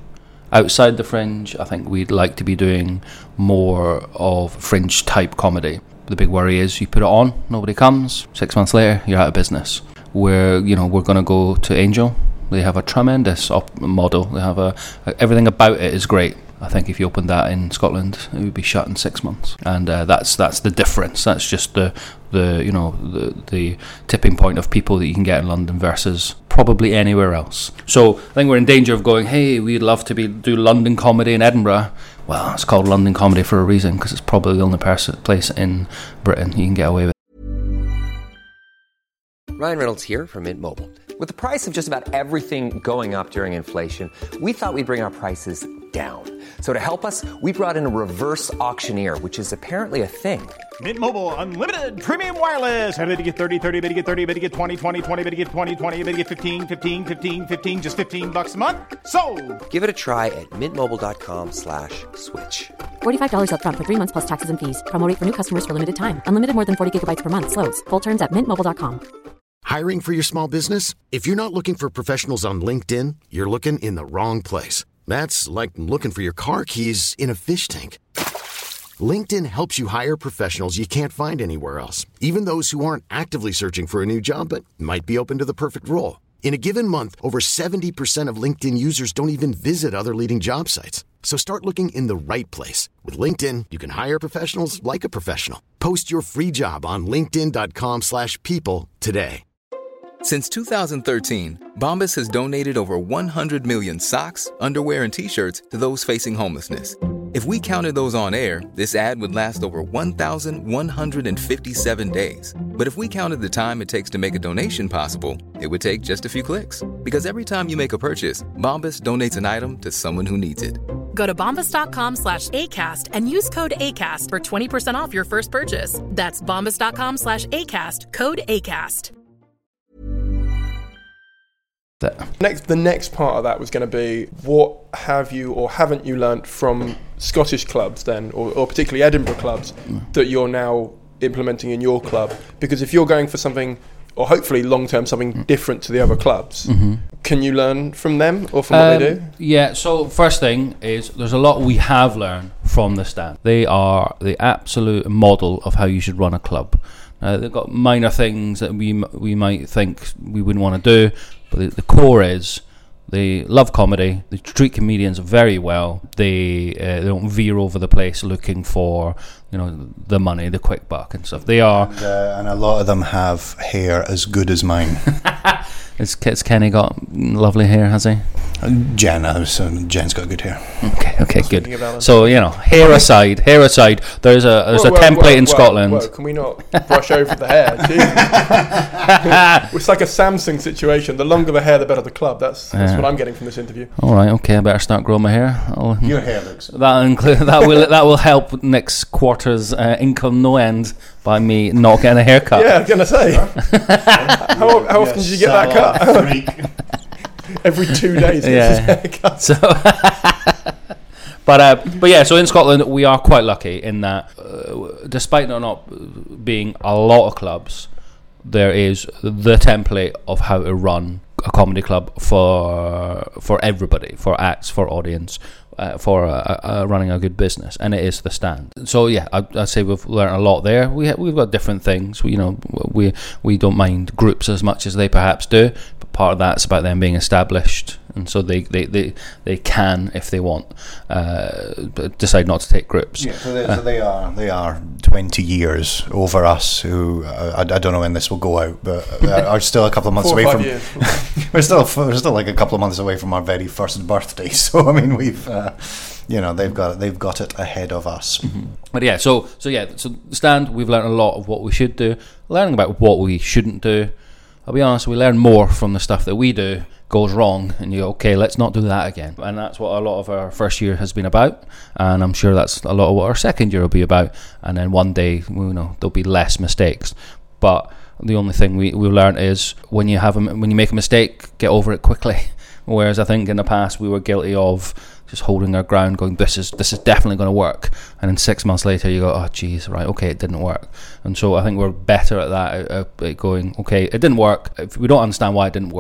Outside the Fringe, I think we'd like to be doing more of Fringe type comedy. The big worry is you put it on, nobody comes, six months later you're out of business. We're, you know, we're going to go to Angel. They have a tremendous op- model. They have a, everything about it is great. I think if you opened that in Scotland, it would be shut in six months, and uh, that's that's the difference. That's just the the you know the the tipping point of people that you can get in London versus probably anywhere else. So I think we're in danger of going, hey, we'd love to be do London comedy in Edinburgh. Well, it's called London comedy for a reason, because it's probably the only person, place in Britain you can get away with. Ryan Reynolds here from Mint Mobile. With the price of just about everything going up during inflation, we thought we'd bring our prices down. So to help us, we brought in a reverse auctioneer, which is apparently a thing. Mint Mobile Unlimited Premium Wireless. How to get thirty, thirty, how to get thirty, how to get twenty, twenty, twenty, how to get twenty, twenty, how to get fifteen, fifteen, fifteen, fifteen, just fifteen bucks a month? Sold! Give it a try at mintmobile.com slash switch. forty-five dollars up front for three months plus taxes and fees. Promo rate for new customers for limited time. Unlimited more than forty gigabytes per month. Slows full terms at mint mobile dot com. Hiring for your small business? If you're not looking for professionals on LinkedIn, you're looking in the wrong place. That's like looking for your car keys in a fish tank. LinkedIn helps you hire professionals you can't find anywhere else, even those who aren't actively searching for a new job but might be open to the perfect role. In a given month, over seventy percent of LinkedIn users don't even visit other leading job sites. So start looking in the right place. With LinkedIn, you can hire professionals like a professional. Post your free job on linkedin.com slash people today. Since two thousand thirteen, Bombas has donated over one hundred million socks, underwear, and T-shirts to those facing homelessness. If we counted those on air, this ad would last over one thousand one hundred fifty-seven days. But if we counted the time it takes to make a donation possible, it would take just a few clicks. Because every time you make a purchase, Bombas donates an item to someone who needs it. Go to bombas.com slash ACAST and use code ACAST for twenty percent off your first purchase. That's bombas.com slash ACAST, code ACAST. Next, the next part of that was going to be, what have you or haven't you learnt from Scottish clubs then, or, or particularly Edinburgh clubs, that you're now implementing in your club? Because if you're going for something, or hopefully long-term something different to the other clubs, mm-hmm. can you learn from them or from um, what they do? Yeah, so first thing is there's a lot we have learned from the Stand. They are the absolute model of how you should run a club. Uh, they've got minor things that we we might think we wouldn't want to do, but the, the core is they love comedy. They treat comedians very well. They uh, they don't veer over the place looking for, you know, the money, the quick buck and stuff. They are, and, uh, and a lot of them have hair as good as mine. Has Kenny got lovely hair? Has he? Jen, uh, so Jen's got good hair. Okay, okay, good. So, you know, hair aside, hair aside, there's a there's whoa, a template whoa, whoa, in whoa, Scotland. Whoa, can we not brush over the hair? It's like a Samsung situation. The longer the hair, the better the club. That's, that's Yeah. what I'm getting from this interview. All right, okay, I better start growing my hair. I'll, Your hair looks. that include that will that will help next quarter's uh, income no end by me not getting a haircut. Yeah, I was going to say. how how often did you get that cut? Every two days. Yeah. Haircut. So, but uh, but yeah, so in Scotland we are quite lucky in that, uh, despite there not being a lot of clubs, there is the template of how to run a comedy club for for everybody, for acts, for audience, uh, for uh, uh, running a good business, and it is the Stand. So yeah, I, I'd say we've learned a lot there. We ha- we've got different things. We, you know, we we don't mind groups as much as they perhaps do. Part of that's about them being established, and so they, they, they, they can, if they want, uh, decide not to take groups. Yeah, so they, uh, so they are they are twenty years over us. Who uh, I, I don't know when this will go out, but uh, are still a couple of months Four away or from. five we're still we're still like a couple of months away from our very first birthday. So I mean, we've uh, you know they've got they've got it ahead of us. Mm-hmm. But yeah, so so yeah, so Stand, we've learned a lot of what we should do, learning about what we shouldn't do. I'll be honest, we learn more from the stuff that we do goes wrong, and you go, okay, let's not do that again. And that's what a lot of our first year has been about, and I'm sure that's a lot of what our second year will be about. And then one day, you know, there'll be less mistakes. But the only thing we we learned is when you have a, when you make a mistake, get over it quickly. Whereas I think in the past we were guilty of just holding our ground, going, this is this is definitely going to work, and then six months later you go, oh geez, right, okay, it didn't work. And so I think we're better at that, at, at going, okay, it didn't work. If we don't understand why it didn't work,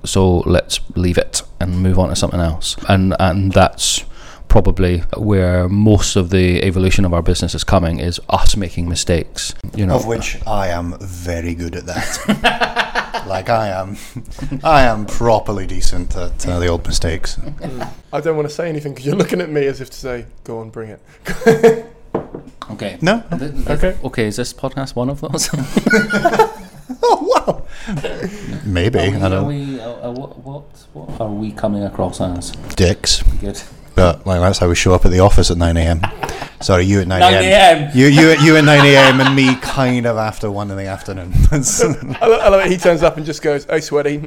so let's leave it and move on to something else. And and that's probably where most of the evolution of our business is coming, is us making mistakes, you know. Of which I am very good at that. Like I am, I am properly decent at uh, the old mistakes. I don't want to say anything because you're looking at me as if to say, "Go on, bring it." Okay. No. Th- th- Okay. Okay. Is this podcast one of those? Oh wow. Maybe. Are we, I don't are know. we, uh, uh, what, what what are we coming across as? Dicks. Good. But like that's how we show up at the office at nine a.m. Sorry, you at nine a.m. nine a.m. You you you at nine a.m. and me kind of after one in the afternoon. I love, I love it. He turns up and just goes, "Hey, sweaty."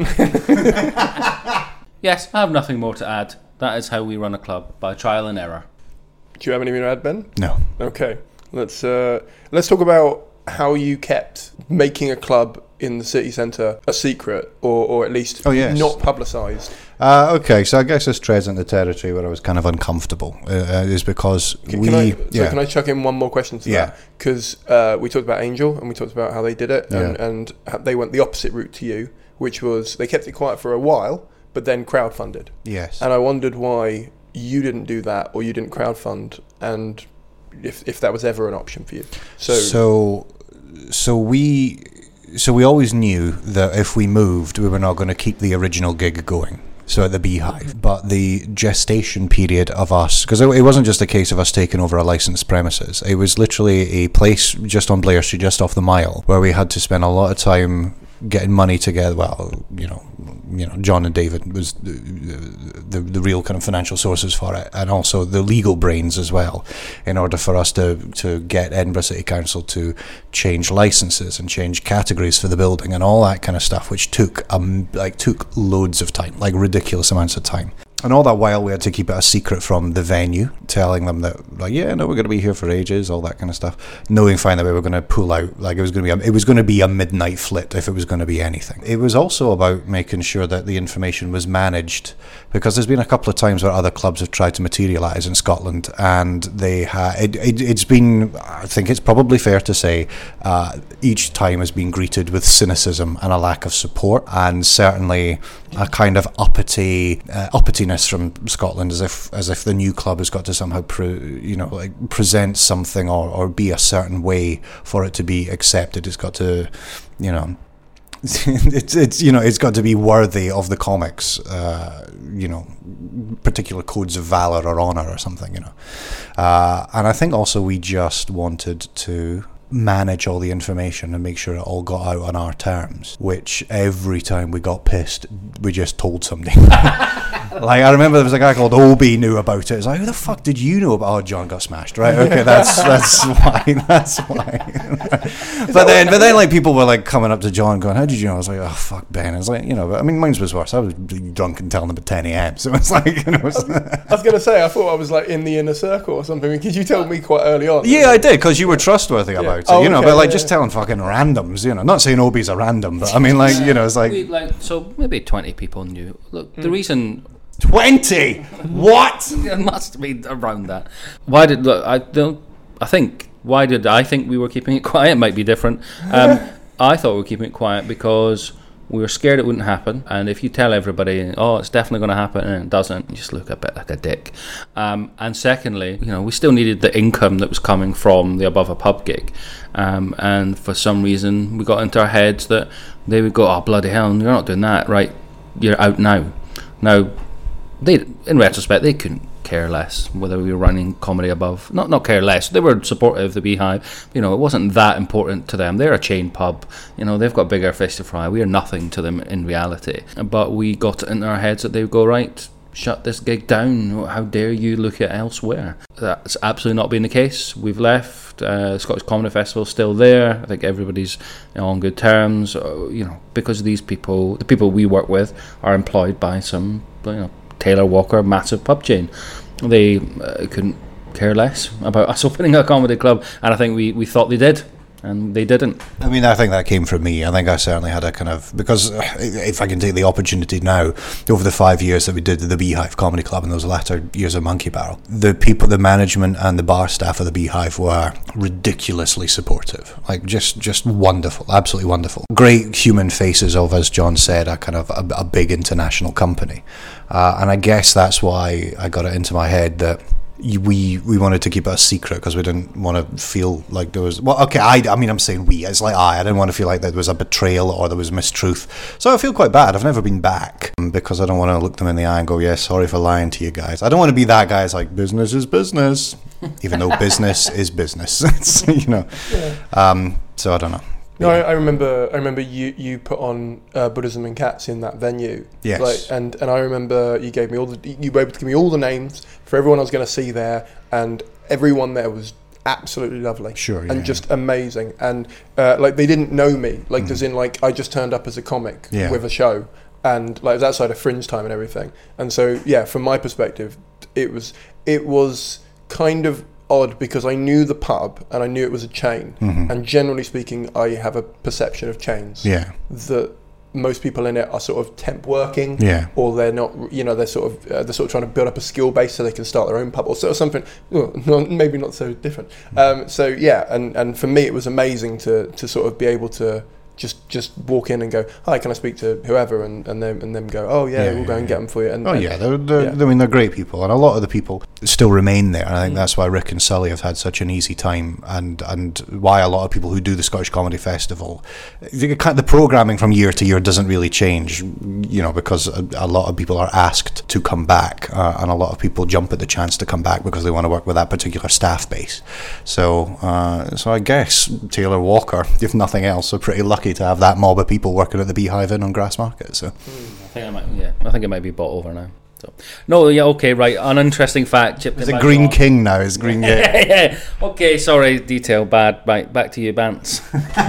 Yes, I have nothing more to add. That is how we run a club, by trial and error. Do you have anything to add, Ben? No. Okay, let's uh, let's talk about how you kept making a club in the city centre a secret, or, or at least Oh, yes. not publicised. Uh, okay, so I guess this treads into territory where I was kind of uncomfortable. Uh, uh, is because Can, we can I, so yeah. can I chuck in one more question to Yeah. that? Because uh, we talked about Angel and we talked about how they did it, and, Yeah. and how they went the opposite route to you, which was they kept it quiet for a while, but then crowdfunded. Yes. And I wondered why you didn't do that, or you didn't crowdfund, and if if that was ever an option for you. So, so so we so we always knew that if we moved, we were not going to keep the original gig going. So at the Beehive, but the gestation period of us, because it, it wasn't just a case of us taking over a licensed premises. It was literally a place just on Blair Street, just off the Mile, where we had to spend a lot of time getting money together. Well, you know, you know, John and David was the, the the real kind of financial sources for it, and also the legal brains as well, in order for us to to get Edinburgh City Council to change licenses and change categories for the building and all that kind of stuff, which took um like took loads of time, like ridiculous amounts of time. And all that while we had to keep it a secret from the venue, telling them that, like, yeah, no, we're going to be here for ages, all that kind of stuff. Knowing fine that we were going to pull out, like it was going to be, a, it was going to be a midnight flit if it was going to be anything. It was also about making sure that the information was managed, because there's been a couple of times where other clubs have tried to materialise in Scotland, and they ha- it, it, it's been, I think it's probably fair to say, uh, each time has been greeted with cynicism and a lack of support, and certainly a kind of uppity, uh, uppity from Scotland, as if as if the new club has got to somehow pre, you know like present something or, or be a certain way for it to be accepted. It's got to, you know, it's it's you know it's got to be worthy of the comics, uh, you know, particular codes of valor or honor or something, you know. Uh, and I think also we just wanted to manage all the information and make sure it all got out on our terms, which every time we got pissed, we just told somebody. Like, I remember there was a guy called Obi knew about it. It's like, who the fuck did you know about? Oh, John got smashed, right? Okay, that's that's why. That's why. But then, but then, like, people were like coming up to John, going, "How did you know?" I was like, "Oh, fuck, Ben." It's like, you know, but I mean, mine was worse. I was drunk and telling them at ten a.m. So it's like, you know. It's I was going to say, I thought I was like in the inner circle or something, because you told me quite early on. Yeah, I did, because you were trustworthy yeah. about it, oh, you know. Okay, but like, yeah, just yeah. telling fucking randoms, you know. Not saying Obi's a random, but I mean, like, you know, it's like, We, like so maybe twenty people knew. Look, the reason twenty. What? it must be around that. Why did look? I don't. I think why did I think we were keeping it quiet? It might be different. Um, I thought we were keeping it quiet because we were scared it wouldn't happen. And if you tell everybody, oh, it's definitely going to happen, and it doesn't, you just look a bit like a dick. Um, and secondly, you know, we still needed the income that was coming from the Above a Pub gig. Um, and for some reason, we got into our heads that they would go, oh, bloody hell, you're not doing that, right? You're out now. Now, they, in retrospect, they couldn't care less whether we were running Comedy Above. Not not care less. They were supportive of the Beehive. You know, it wasn't that important to them. They're a chain pub. You know, they've got bigger fish to fry. We are nothing to them in reality. But we got it in our heads that they would go, right, shut this gig down. How dare you look at elsewhere? That's absolutely not been the case. We've left. Uh, Scottish Comedy Festival still there. I think everybody's on good terms. Uh, you know, because these people, the people we work with, are employed by some, you know, Taylor Walker, massive pub chain. They uh, couldn't care less about us opening a comedy club, and I think we, we thought they did. and they didn't. I mean, I think that came from me. I think I certainly had a kind of, because if I can take the opportunity now, over the five years that we did the Beehive Comedy Club and those latter years of Monkey Barrel, the people, the management and the bar staff of the Beehive were ridiculously supportive. Like, just just wonderful, absolutely wonderful. Great human faces of, as John said, a kind of a, a big international company. Uh, and I guess that's why I got it into my head that we we wanted to keep it a secret, because we didn't want to feel like there was, well, okay, I, I mean, I'm saying we, it's like I, I didn't want to feel like there was a betrayal or there was mistruth. So I feel quite bad. I've never been back, because I don't want to look them in the eye and go, yeah, sorry for lying to you guys. I don't want to be that guy. It's like, business is business, even though business is business. It's, you know, yeah. um, so I don't know. No, I, I remember. I remember you, you put on uh, Buddhism and Cats in that venue. Yes. Like, and and I remember you gave me all the. You were able to give me all the names for everyone I was going to see there, and everyone there was absolutely lovely. Sure. Yeah, and just yeah. amazing, and uh, like they didn't know me. Like, mm. as in, like I just turned up as a comic yeah. with a show, and like it was outside of Fringe time and everything. And so yeah, from my perspective, it was it was kind of odd, because I knew the pub and I knew it was a chain, mm-hmm. and generally speaking I have a perception of chains yeah that most people in it are sort of temp working, yeah or they're not, you know, they're sort of uh, they're sort of trying to build up a skill base so they can start their own pub or sort of something, well, no, maybe not so different. um, so yeah and and for me it was amazing to to sort of be able to just just walk in and go, hi, can I speak to whoever, and and then and them go, oh yeah, yeah we'll go yeah, and get them for you. And, oh and, yeah, they're, they're, yeah, I mean they're great people, and a lot of the people still remain there. And I think mm. that's why Rick and Sully have had such an easy time, and and why a lot of people who do the Scottish Comedy Festival, the, the programming from year to year doesn't really change, you know, because a, a lot of people are asked to come back, uh, and a lot of people jump at the chance to come back because they want to work with that particular staff base. So uh, so I guess Taylor Walker, if nothing else, are pretty lucky to have that mob of people working at the Beehive Inn on Grassmarket. So mm, I think I might, yeah, I think it might be bought over now. So, no, yeah, okay, right. An interesting fact. Is it Green off. King now? Is Green Gate? yeah, yeah. Okay, sorry, detail bad. Right, back to you, Bants.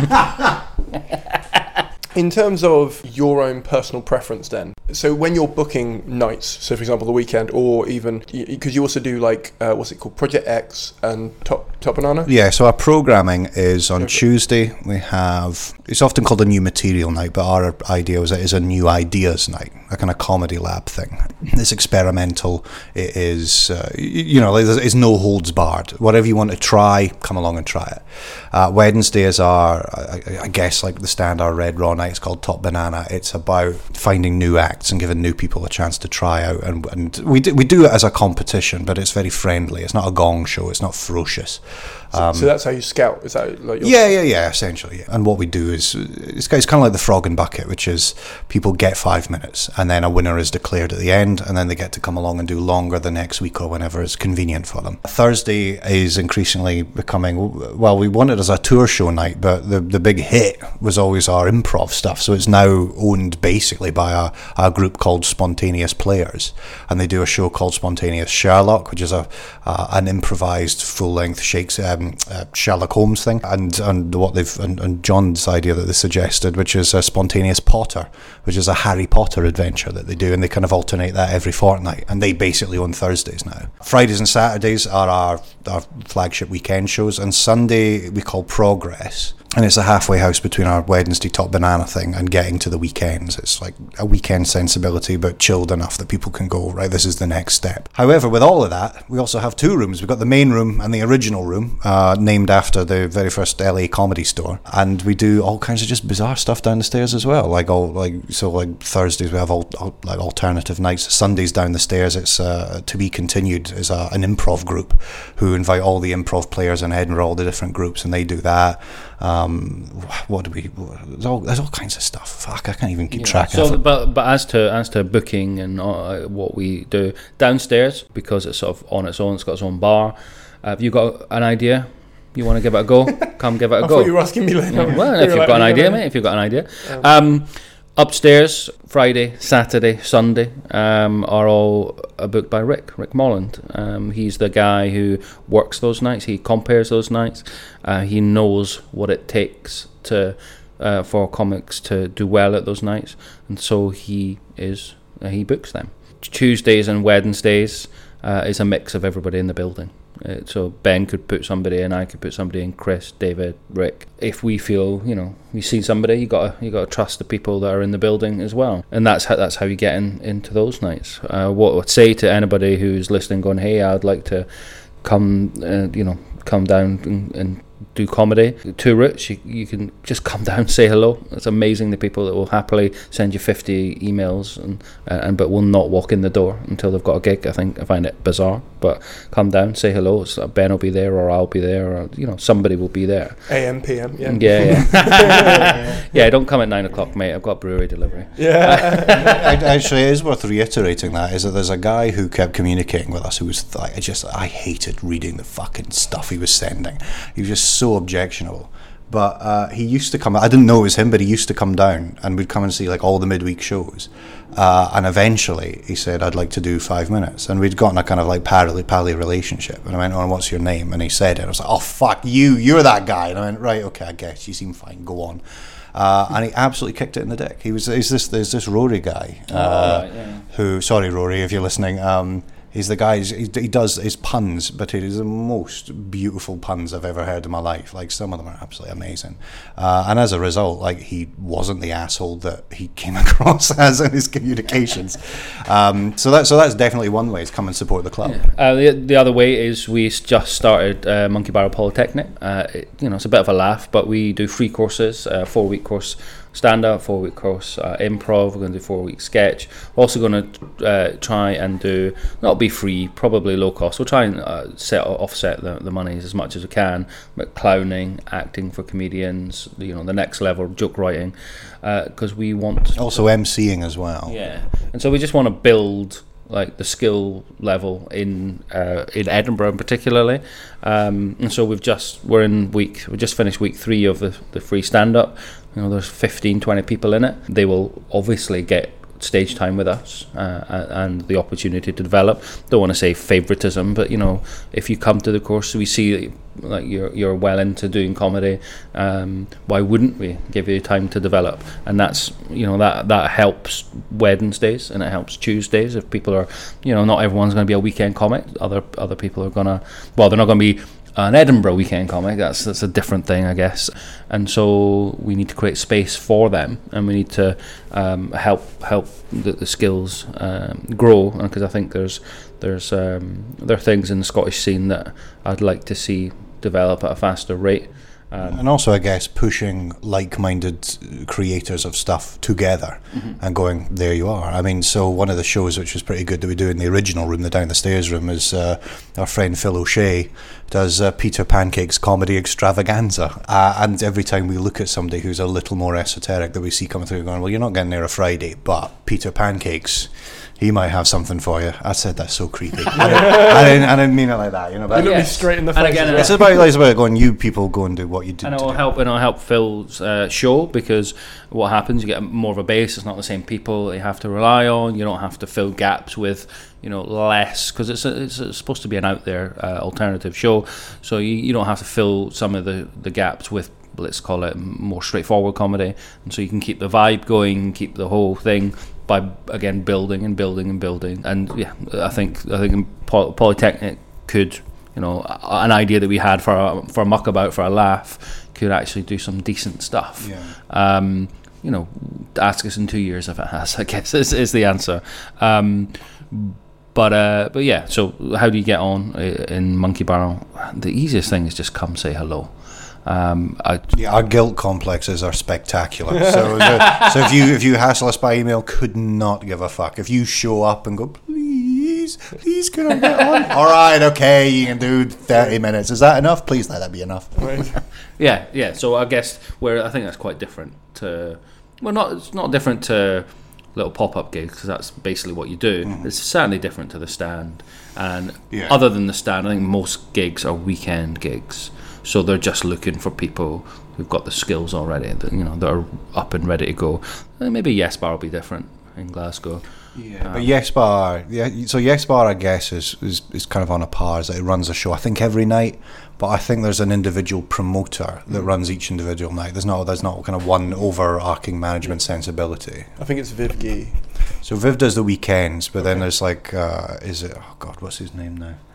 In terms of your own personal preference then, so when you're booking nights, so for example the weekend, or even, because you also do like, uh, what's it called, Project X and Top Top Banana? Yeah, so our programming is on okay. Tuesday, we have, it's often called a new material night, but our idea was it is a new ideas night, a kind of comedy lab thing. It's experimental, it is, uh, you know, it's no holds barred. Whatever you want to try, come along and try it. Uh, Wednesday is our, I, I guess like the standard Red Raw night. It's called Top Banana. It's about finding new acts and giving new people a chance to try out, and, and we do, we do it as a competition, but it's very friendly. It's not a gong show. It's not ferocious. Um, so, so that's how you scout? Is that like your yeah, yeah, yeah, essentially. Yeah. And what we do is, it's, it's kind of like the Frog and Bucket, which is people get five minutes and then a winner is declared at the end, and then they get to come along and do longer the next week or whenever it's convenient for them. Thursday is increasingly becoming, well, we wanted it as a tour show night, but the, the big hit was always our improv stuff. So it's now owned basically by a, a group called Spontaneous Players, and they do a show called Spontaneous Sherlock, which is a uh, an improvised full-length Shakespeare Um, uh, Sherlock Holmes thing, and and what they've and, and John's idea that they suggested, which is a Spontaneous Potter, which is a Harry Potter adventure that they do, and they kind of alternate that every fortnight, and they basically own Thursdays now. Fridays and Saturdays are our, our flagship weekend shows, and Sunday we call Progress. And it's a halfway house between our Wednesday Top Banana thing and getting to the weekends. It's like a weekend sensibility, but chilled enough that people can go, right, this is the next step. However, with all of that, we also have two rooms. We've got the main room and the original room, uh, named after the very first L A Comedy Store. And we do all kinds of just bizarre stuff down the stairs as well. Like all, like so, like Thursdays we have all, all like alternative nights. Sundays down the stairs, it's uh, To Be Continued is a, an improv group who invite all the improv players in Edinburgh, all the different groups, and they do that. Um, what do we? There's all, there's all kinds of stuff. Fuck, I can't even keep yeah. track so, of it. But but as to as to booking and uh, what we do downstairs, because it's sort of on its own, it's got its own bar. Uh, have you got an idea? You want to give it a go? Come give it a I go. I thought you were asking me later. Yeah, well, if you've like, got an idea, mate. If you've got an idea. Um, um, Upstairs, Friday, Saturday, Sunday um, are all uh, booked by Rick, Rick Molland. Um, he's the guy who works those nights. He compares those nights. Uh, he knows what it takes to uh, for comics to do well at those nights, and so he is uh, he books them. Tuesdays and Wednesdays uh, is a mix of everybody in the building. Uh, so Ben could put somebody in, I could put somebody in, Chris, David, Rick. If we feel, you know, we see somebody, you got to you got to trust the people that are in the building as well, and that's how that's how you get in, into those nights. Uh, what I would say to anybody who's listening, going, hey, I'd like to come, uh, you know, come down and, and do comedy. Two routes, you, you can just come down, say hello. It's amazing the people that will happily send you fifty emails and and but will not walk in the door until they've got a gig. I think I find it bizarre, but come down, say hello. It's like Ben will be there, or I'll be there, or you know, somebody will be there. A M P M, yeah. Yeah, yeah. Yeah, don't come at nine o'clock, mate. I've got brewery delivery. Yeah. Actually, it is worth reiterating that, is that there's a guy who kept communicating with us who was like, I just, I hated reading the fucking stuff he was sending. He was just so objectionable. But uh, he used to come, I didn't know it was him, but he used to come down and we'd come and see like all the midweek shows. Uh, and eventually he said, I'd like to do five minutes. And we'd gotten a kind of like pally, pally relationship. And I went, oh, what's your name? And he said it. I was like, oh, fuck you, you're that guy. And I went, right, okay, I guess, you seem fine, go on. Uh, and he absolutely kicked it in the dick. He was, he's this, there's this Rory guy, uh, oh, right, yeah. who, sorry Rory, if you're listening, um, he's the guy, he, he does his puns, but it is the most beautiful puns I've ever heard in my life. Like, some of them are absolutely amazing. Uh, and as a result, like, he wasn't the asshole that he came across as in his communications. Um, so, that, so that's definitely one way, is come and support the club. Yeah. Uh, the, the other way is we just started uh, Monkey Barrel Polytechnic. Uh, it, you know, it's a bit of a laugh, but we do free courses, uh, four-week course stand-up, four-week course uh, improv. We're going to do four-week sketch. We're also going to uh, try and do, not be free, probably low cost. We'll try and uh, set offset the, the monies as much as we can, but clowning, acting for comedians, you know, the next level, joke writing, because uh, we want... Also emceeing as well. Yeah. And so we just want to build like the skill level in uh, in Edinburgh particularly, um, and so we've just we're in week we just finished week three of the the free stand up. You know, there's fifteen, twenty people in it. They will obviously get stage time with us uh, and the opportunity to develop. Don't want to say favoritism, but you know, if you come to the course, we see like you're you're well into doing comedy. Um, why wouldn't we give you time to develop? And that's, you know, that that helps Wednesdays and it helps Tuesdays. If people are, you know, not everyone's going to be a weekend comic. Other other people are gonna, well, they're not going to be an Edinburgh weekend comic. That's that's a different thing, I guess. And so we need to create space for them, and we need to um, help help the, the skills um, grow. Because I think there's there's um, there are things in the Scottish scene that I'd like to see develop at a faster rate. Um, and also, I guess, pushing like-minded creators of stuff together mm-hmm. and going, there you are. I mean, so one of the shows which was pretty good that we do in the original room, the down the stairs room, is uh, our friend Phil O'Shea does uh, Peter Pancake's comedy extravaganza. Uh, and every time we look at somebody who's a little more esoteric that we see coming through, going, well, you're not getting there a Friday, but Peter Pancakes, he might have something for you. I said that's so creepy. I, didn't, I, didn't, I didn't mean it like that, you know. But you look yes. me straight in the face. Again, it's about it's about going. You people go and do what you do. And it will help. And it'll help Phil's uh, show, because what happens, you get more of a base. It's not the same people you have to rely on. You don't have to fill gaps with, you know, less, because it's, it's it's supposed to be an out there uh, alternative show. So you, you don't have to fill some of the, the gaps with, let's call it, more straightforward comedy. And so you can keep the vibe going, keep the whole thing by, again, building and building and building. And yeah, I think I think Poly- Polytechnic could, you know, an idea that we had for a, for a muckabout, for a laugh, could actually do some decent stuff. Yeah. Um, you know, ask us in two years if it has, I guess, is, is the answer. Um, but uh, but yeah, so how do you get on in Monkey Barrel? The easiest thing is just come say hello. Um, I, yeah, our guilt complexes are spectacular. so, so, so if you if you hassle us by email, could not give a fuck. If you show up and go, please, please, can I get on? All right, okay, you can do thirty minutes. Is that enough? Please let that be enough. Right. yeah, yeah. So I guess where I think that's quite different to, well, not it's not different to little pop-up gigs, because that's basically what you do. Mm. It's certainly different to the stand, and yeah. other than the stand, I think most gigs are weekend gigs. So they're just looking for people who've got the skills already, that, you know, that are up and ready to go. And maybe Yes Bar will be different in Glasgow. Yeah, um, but Yes Bar, yeah. So Yes Bar, I guess, is, is is kind of on a par, as that it runs a show, I think, every night. But I think there's an individual promoter that mm. runs each individual night. There's not there's not kind of one overarching management sensibility. I think it's Viv Gee. So Viv does the weekends, but okay. then there's like, uh, is it? Oh God, what's his name now?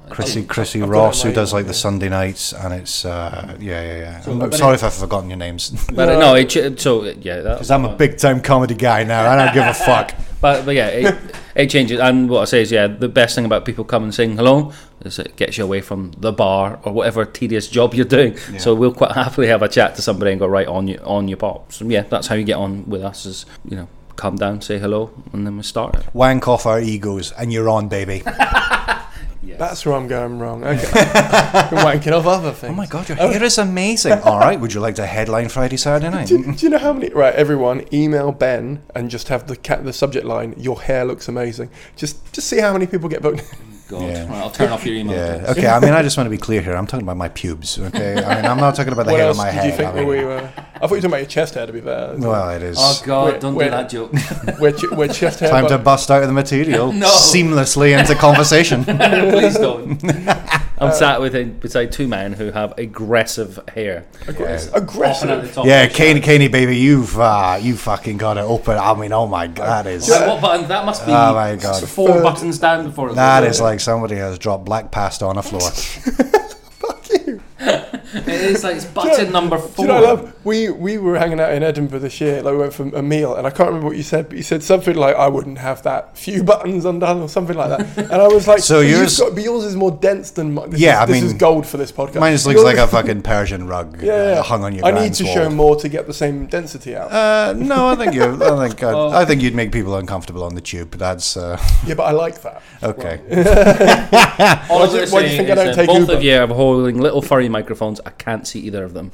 Chrissy, Chrissy I've got Ross, it who right. does like the Sunday nights, and it's uh, yeah, yeah, yeah. So, I'm but sorry it- if I've forgotten your names, But uh, no, it, ch- so yeah, that because I'm a big time comedy guy now. I don't give a fuck. But, but yeah, it, it changes. And what I say is, yeah, the best thing about people coming and saying hello is it gets you away from the bar or whatever tedious job you're doing. Yeah. So we'll quite happily have a chat to somebody and go right on you on your pops. And yeah, that's how you get on with us. Is you know, come down, say hello, and then we start it. Wank off our egos, and you're on, baby. That's where I'm going wrong. Okay. I'm wanking off other things. Oh my god, your hair is amazing. All right, would you like to headline Friday, Saturday night? Do, do you know how many? Right, everyone, email Ben and just have the cat, the subject line. Your hair looks amazing. Just, just see how many people get booked. God, Yeah. right, I'll turn off your email. Yeah. address. Okay. I mean, I just want to be clear here. I'm talking about my pubes. Okay. I mean, I'm not talking about the What hair else on my did head. you think I that mean, we were? I thought you were talking about your chest hair. To be fair. well, it is. Oh God, Wait, don't wait. do that joke. We're, ch- we're chest hair. Time to but- bust out of the material No. seamlessly into conversation. Please don't. I'm sat with beside two men who have aggressive hair. Aggressive. Popping Aggressive. out the top Yeah, of their Caney, shirt. Caney, baby, you've uh, you fucking got it open. I mean, oh my god, that is Right, what button? That must be Oh my God. four buttons down before it that goes is on. like somebody has dropped black pasta on a floor. Fuck you. It is like it's button number Do four. you know what I love? We we were hanging out in Edinburgh this year. Like we went for a meal, and I can't remember what you said, but you said something like, "I wouldn't have that few buttons undone" or something like that. And I was like, So "But you've yours- got, but yours is more dense than mine." This Yeah, is, I this is mean, gold for this podcast. Mine just looks Yours- like a fucking Persian rug yeah, yeah. uh, hung on your I need grand's to wall. show more to get the same density out. Uh, no, I think you. I think Oh. I think you'd make people uncomfortable on the tube. But that's uh, yeah, but I like that. okay. All Why I'm do you- going to why do you say think I is don't that take both Uber? of you are holding little furry microphones. I can't see either of them.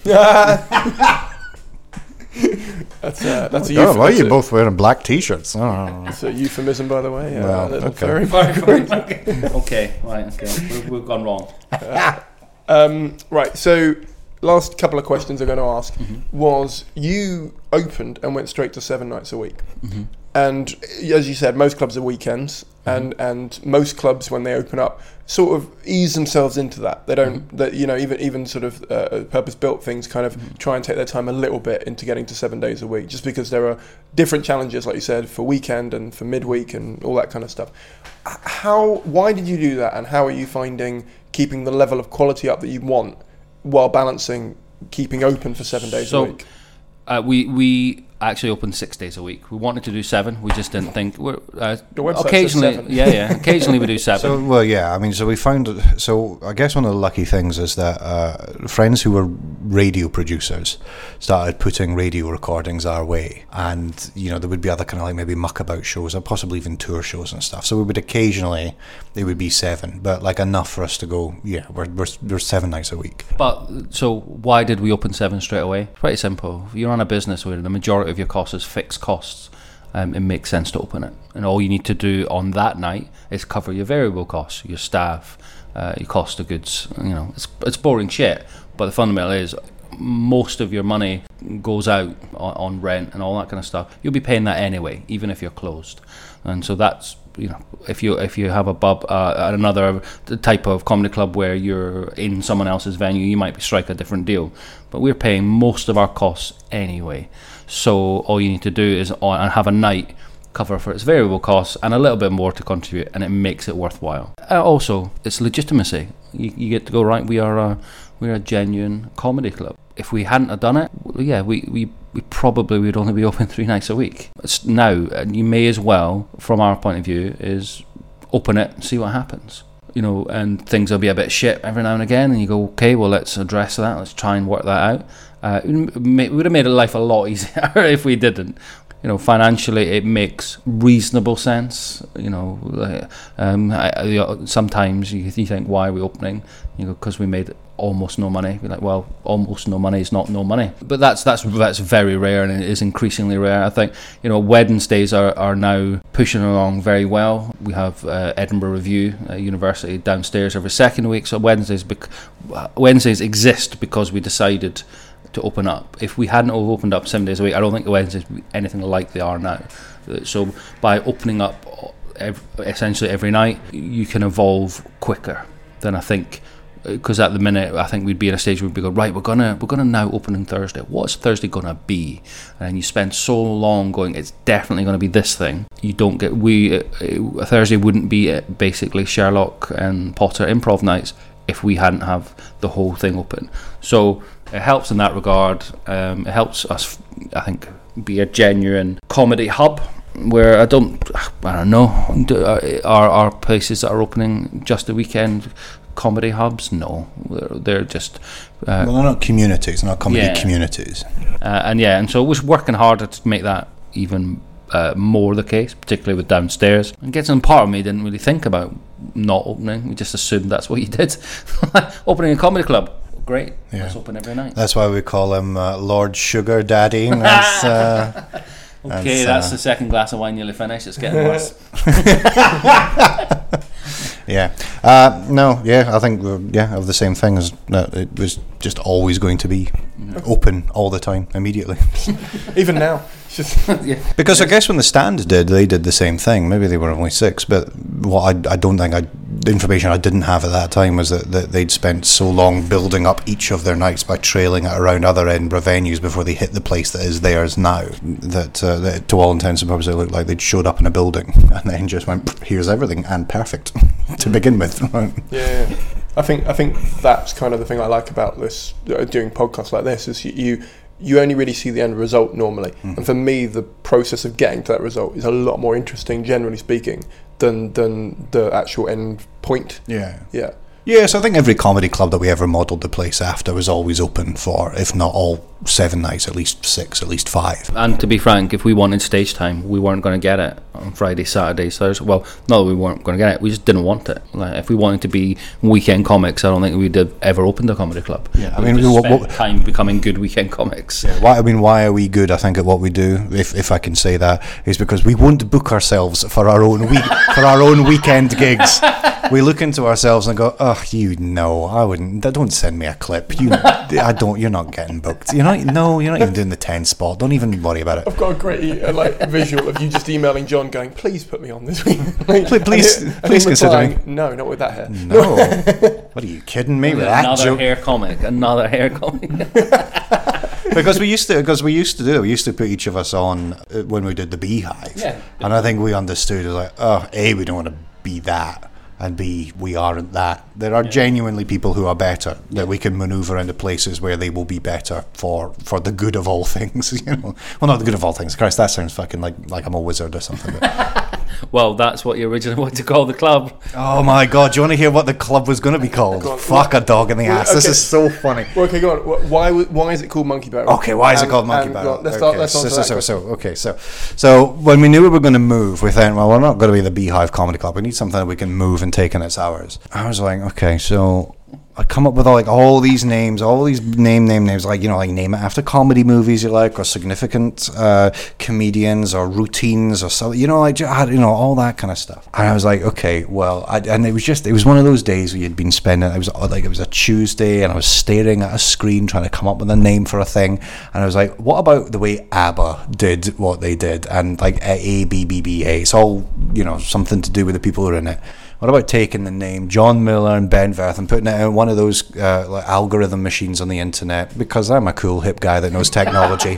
That's uh, that's a Oh, euphemism. why are you both wearing black t-shirts? Oh. That's a euphemism, by the way. Uh, Well, little okay. furry- Okay, right, okay. We've, we've gone wrong. Um, right, so last couple of questions I'm going to ask Mm-hmm. was you opened and went straight to seven nights a week. Mm-hmm. And as you said, most clubs are weekends, and, and most clubs, when they open up, sort of ease themselves into that. They don't, Mm-hmm. that you know, even even sort of uh, purpose-built things kind of try and take their time a little bit into getting to seven days a week, just because there are different challenges, like you said, for weekend and for midweek and all that kind of stuff. H- How, why did you do that, and how are you finding keeping the level of quality up that you want while balancing keeping open for seven days So, a week? Uh, we we actually opened six days a week. We wanted to do seven. We just didn't think. We're, uh, The website says occasionally, seven. yeah, yeah. Occasionally we do seven. So well, yeah. I mean, so we found. So I guess one of the lucky things is that uh, friends who were radio producers started putting radio recordings our way, and you know there would be other kind of like maybe muckabout shows or possibly even tour shows and stuff. So we would occasionally it would be seven, but like enough for us to go. Yeah, we're we're, we're seven nights a week. But so why did we open seven straight away? Pretty simple. If you run a business where the majority of your costs is fixed costs, um, it makes sense to open it. And all you need to do on that night is cover your variable costs, your staff, uh, your cost of goods. You know, it's it's boring shit. But the fundamental is most of your money goes out on, on rent and all that kind of stuff. You'll be paying that anyway, even if you're closed. And so that's, you know, if you if you have a pub, uh, another type of comedy club where you're in someone else's venue, you might strike a different deal. But we're paying most of our costs anyway. So all you need to do is on, have a night cover for its variable costs and a little bit more to contribute, and it makes it worthwhile. Uh, also, it's legitimacy. You, you get to go, right, we are a, we're a genuine comedy club. If we hadn't have done it, yeah, we, we, we probably would only be open three nights a week. It's now, and you may as well, from our point of view, is open it and see what happens. You know, and things will be a bit shit every now and again, and you go, okay, well, let's address that, let's try and work that out. Uh, it would have made life a lot easier if we didn't. You know, financially, it makes reasonable sense. You know, um, I, I, sometimes you, you think, why are we opening? You go, because we made almost no money. You're like, well, almost no money is not no money. But that's that's that's very rare, and it is increasingly rare. I think, you know, Wednesdays are, are now pushing along very well. We have uh, Edinburgh Review uh, University downstairs every second week. So Wednesdays, bec- Wednesdays exist because we decided to open up. If we hadn't opened up seven days a week, I don't think the Wednesdays would be anything like they are now. So by opening up every, essentially every night, you can evolve quicker than I think because at the minute I think we'd be in a stage where we'd be going, right, we're gonna we're gonna now open on Thursday. What's Thursday gonna be? And you spend so long going, it's definitely gonna be this thing. You don't get we uh, Thursday wouldn't be basically Sherlock and Potter improv nights if we hadn't have the whole thing open. So it helps in that regard. Um, it helps us, I think, be a genuine comedy hub. Where I don't, I don't know, are are places that are opening just the weekend comedy hubs? No, they're, they're just. Uh, well, they're not communities, they're not comedy yeah. communities. Uh, and yeah, and so it was working harder to make that even uh, more the case, particularly with downstairs. And getting part of me didn't really think about not opening. We just assumed that's what you did. Opening a comedy club. Great, yeah. Let's open every night. That's why we call him uh, Lord Sugar Daddy. That's, uh, okay, that's, that's uh, the second glass of wine nearly finished. It's getting worse. yeah. Uh, no, yeah, I think, we're, yeah, of the same thing as that. It was just always going to be mm-hmm. open all the time, immediately. Even now. yeah. Because I guess when the Stand did, they did the same thing. Maybe they were only six, but what I, I don't think I, the information I didn't have at that time was that, that they'd spent so long building up each of their nights by trailing it around other Edinburgh venues before they hit the place that is theirs now. That, uh, that to all intents and purposes, it looked like they'd showed up in a building and then just went, here's everything, and perfect to begin with. yeah, yeah. I think I think that's kind of the thing I like about this, uh, doing podcasts like this, is you. you you only really see the end result normally. Mm-hmm. And for me, the process of getting to that result is a lot more interesting, generally speaking, than than the actual end point. Yeah. Yeah. Yeah, so I think every comedy club that we ever modelled the place after was always open for, if not all seven nights, at least six, at least five. And to be frank, if we wanted stage time, we weren't going to get it on Friday, Saturday, Thursday. Well, not that we weren't going to get it, we just didn't want it. Like, if we wanted to be weekend comics, I don't think we'd have ever opened a comedy club. Yeah, I mean, we what, spent what, time becoming good weekend comics. Yeah, why, I mean, why are we good? I think at what we do, if if I can say that, is because we won't book ourselves for our own week for our own weekend gigs. We look into ourselves and go, oh, you know, I wouldn't. Don't send me a clip. You, I don't. You're not getting booked. You're not. No, you're not even doing the ten spot. Don't even worry about it. I've got a great uh, like visual of you just emailing John, going, "Please put me on this week." Like, please, please, and please consider replying, me. No, not with that hair. No. What are you kidding me with that Another joke? hair comic. Another hair comic. Because we used to, because we used to do, we used to put each of us on uh, when we did the Beehive, yeah. And I think we understood it like, oh, A, we don't want to be that. And B, we aren't that. There are yeah. genuinely people who are better that yeah. we can manoeuvre into places where they will be better for, for the good of all things. You know, well, not the good of all things. Christ, that sounds fucking like like I'm a wizard or something. Well, that's what you originally wanted to call the club. Oh my God! Do you want to hear what the club was going to be called? On, Fuck what? a dog in the ass. Okay. This is so funny. Well, okay, go on. Why why is it called Monkey Barrel? Okay, why is and, it called Monkey and, Barrel? On, let's okay. start. Let's so, so, so, so, okay, so so when we knew we were going to move, we thought, well, we're not going to be the Beehive Comedy Club. We need something that we can move and take in its hours. I was like, okay, so I come up with all, like all these names, all these name name names, like, you know, like name it after comedy movies you like, or significant uh, comedians, or routines, or something, you know, like, you know, all that kind of stuff. And I was like, okay, well, I, and it was just, it was one of those days where you'd been spending, it was like, it was a Tuesday, and I was staring at a screen trying to come up with a name for a thing, and I was like, what about the way ABBA did what they did, and like A B B B A, it's all, you know, something to do with the people who are in it. What about taking the name John Miller and Ben Verth and putting it in one of those uh, like algorithm machines on the internet, because I'm a cool hip guy that knows technology.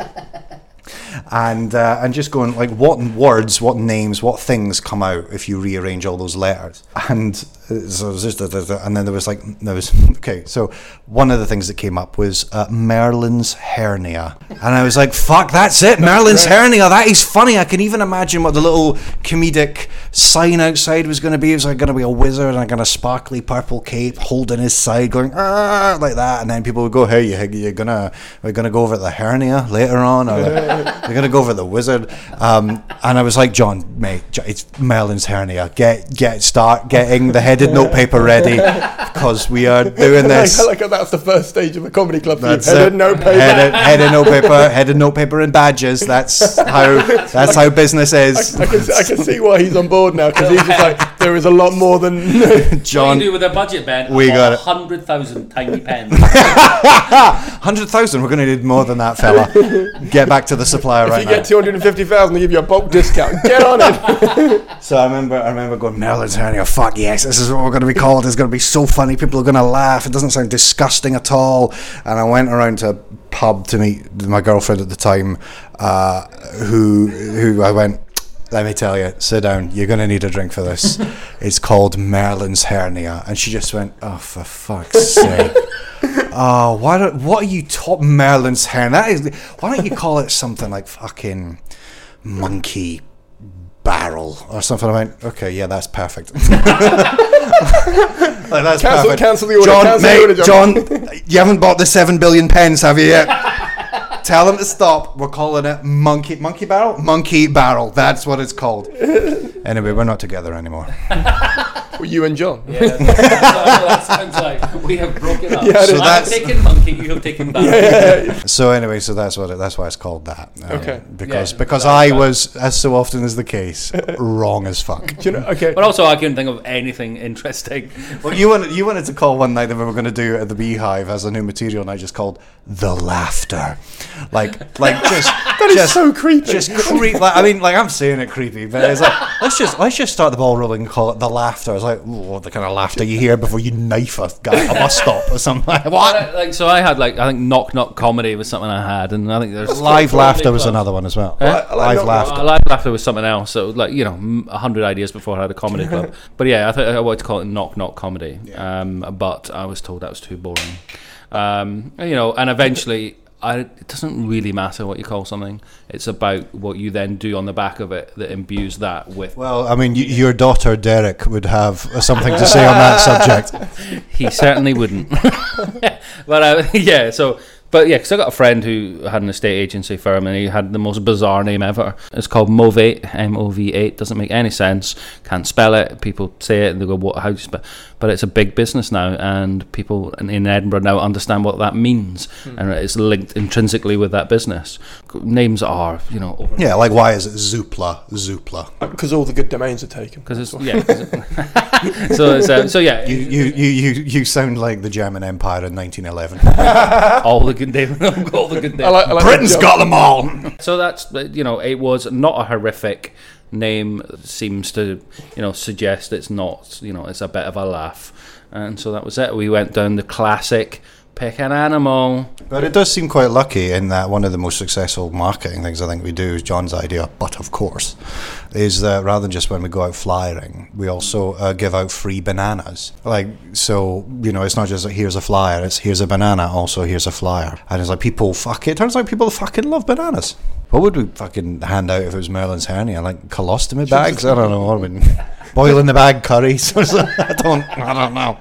And uh, and just going like, what words, what names, what things come out if you rearrange all those letters? And so it was just, and then there was like, there was okay. So one of the things that came up was uh, Merlin's hernia, and I was like, fuck, that's it, Merlin's hernia. That is funny. I can even imagine what the little comedic sign outside was going to be. It was like going to be a wizard and like in a sparkly purple cape holding his side, going ah, like that, and then people would go, hey, you, you're gonna, we're gonna go over the hernia later on, or we're gonna go over the wizard. Um, and I was like, John, mate, it's Merlin's hernia. Get, get, start getting the headed notepaper ready, because we are doing this. I like how that's the first stage of a comedy club. That's headed notepaper, headed, headed notepaper, headed notepaper and badges. That's how. That's how business is. I, I, can, I can see why he's on board. board now because he's just like, there is a lot more than John. What do you do with a budget, Ben? We got it. one hundred thousand tiny pens. one hundred thousand? We're going to need more than that, fella. Get back to the supplier if right you now. If you get two hundred fifty thousand, they give you a bulk discount. Get on it. So I remember I remember going, Merlin's hernia, fuck yes, this is what we're going to be called. It's going to be so funny. People are going to laugh. It doesn't sound disgusting at all. And I went around to a pub to meet my girlfriend at the time, uh, who who I went, let me tell you, sit down, you're going to need a drink for this. It's called Merlin's hernia. And she just went, oh, for fuck's sake. Oh, why don't, what are you talking Merlin's hernia? That is, why don't you call it something like fucking monkey barrel or something? I went, okay, yeah, that's perfect. Like, that's cancel, perfect. cancel the order. John, cancel mate, the order, John. John, you haven't bought the seven billion pens, have you yet? Tell them to stop. We're calling it monkey monkey barrel. Monkey barrel. That's what it's called. Anyway, we're not together anymore. Well, you and John. Yeah, that sounds like we have broken up. Yeah, so I've that's taken monkey, you have taken barrel. Yeah, yeah, yeah. So anyway, so that's what it, that's why it's called that. Uh, Okay. Because Yeah, because that- I that- was, as so often is the case, wrong as fuck. Do you know, okay. But also, I couldn't think of anything interesting. Well, you wanted you wanted to call one night that we were going to do at the Beehive as a new material night, just called The Laughter, like like just That is just so creepy. just creep. Like, I mean, like I'm saying it creepy, but it's like let's just let's just start the ball rolling and call it The Laughter. It's like, oh, the kind of laughter you hear before you knife a guy at a bus stop or something. Like, what? Like, so I had like I think knock knock comedy was something I had, and I think there's Live laughter was another one as well. Eh? I like Live knock- laughter. Uh, live laughter was something else. So like you know, a hundred ideas before I had a comedy club. But yeah, I thought I wanted to call it knock knock comedy. Um, but I was told that was too boring. Um, you know, and eventually. I, it doesn't really matter what you call something. It's about what you then do on the back of it that imbues that with. Well, I mean, y- your daughter Derek would have uh, something to say on that subject. He certainly wouldn't. But uh, yeah, so. But yeah, because I got a friend who had an estate agency firm and he had the most bizarre name ever. It's called Movate, M O V eight. Doesn't make any sense. Can't spell it. People say it and they go, "What? How do you spell?" But it's a big business now, and people in, in Edinburgh now understand what that means, hmm. and it's linked intrinsically with that business. Names are, you know, over Yeah, like why is it Zoopla? Zoopla. Because all the good domains are taken. because it's yeah. Cause it, so it's, uh, so yeah, You, you you you you sound like the German Empire in nineteen eleven. all the good names, all the good names. I like, I like Britain's that got them all. So that's, you know, it was not a horrific name. Seems to, you know, suggest it's not, you know, it's a bit of a laugh. And so that was it. We went down the classic pick an animal. But it does seem quite lucky in that one of the most successful marketing things I think we do is John's idea, but of course, is that rather than just when we go out flyering, we also uh, give out free bananas. Like, so, you know, it's not just like, here's a flyer, it's here's a banana, also here's a flyer. And it's like people, fuck it, it turns out people fucking love bananas. What would we fucking hand out if it was Merlin's hernia? Like colostomy bags? I don't know. I mean, boil in the bag curries. I don't, I don't know.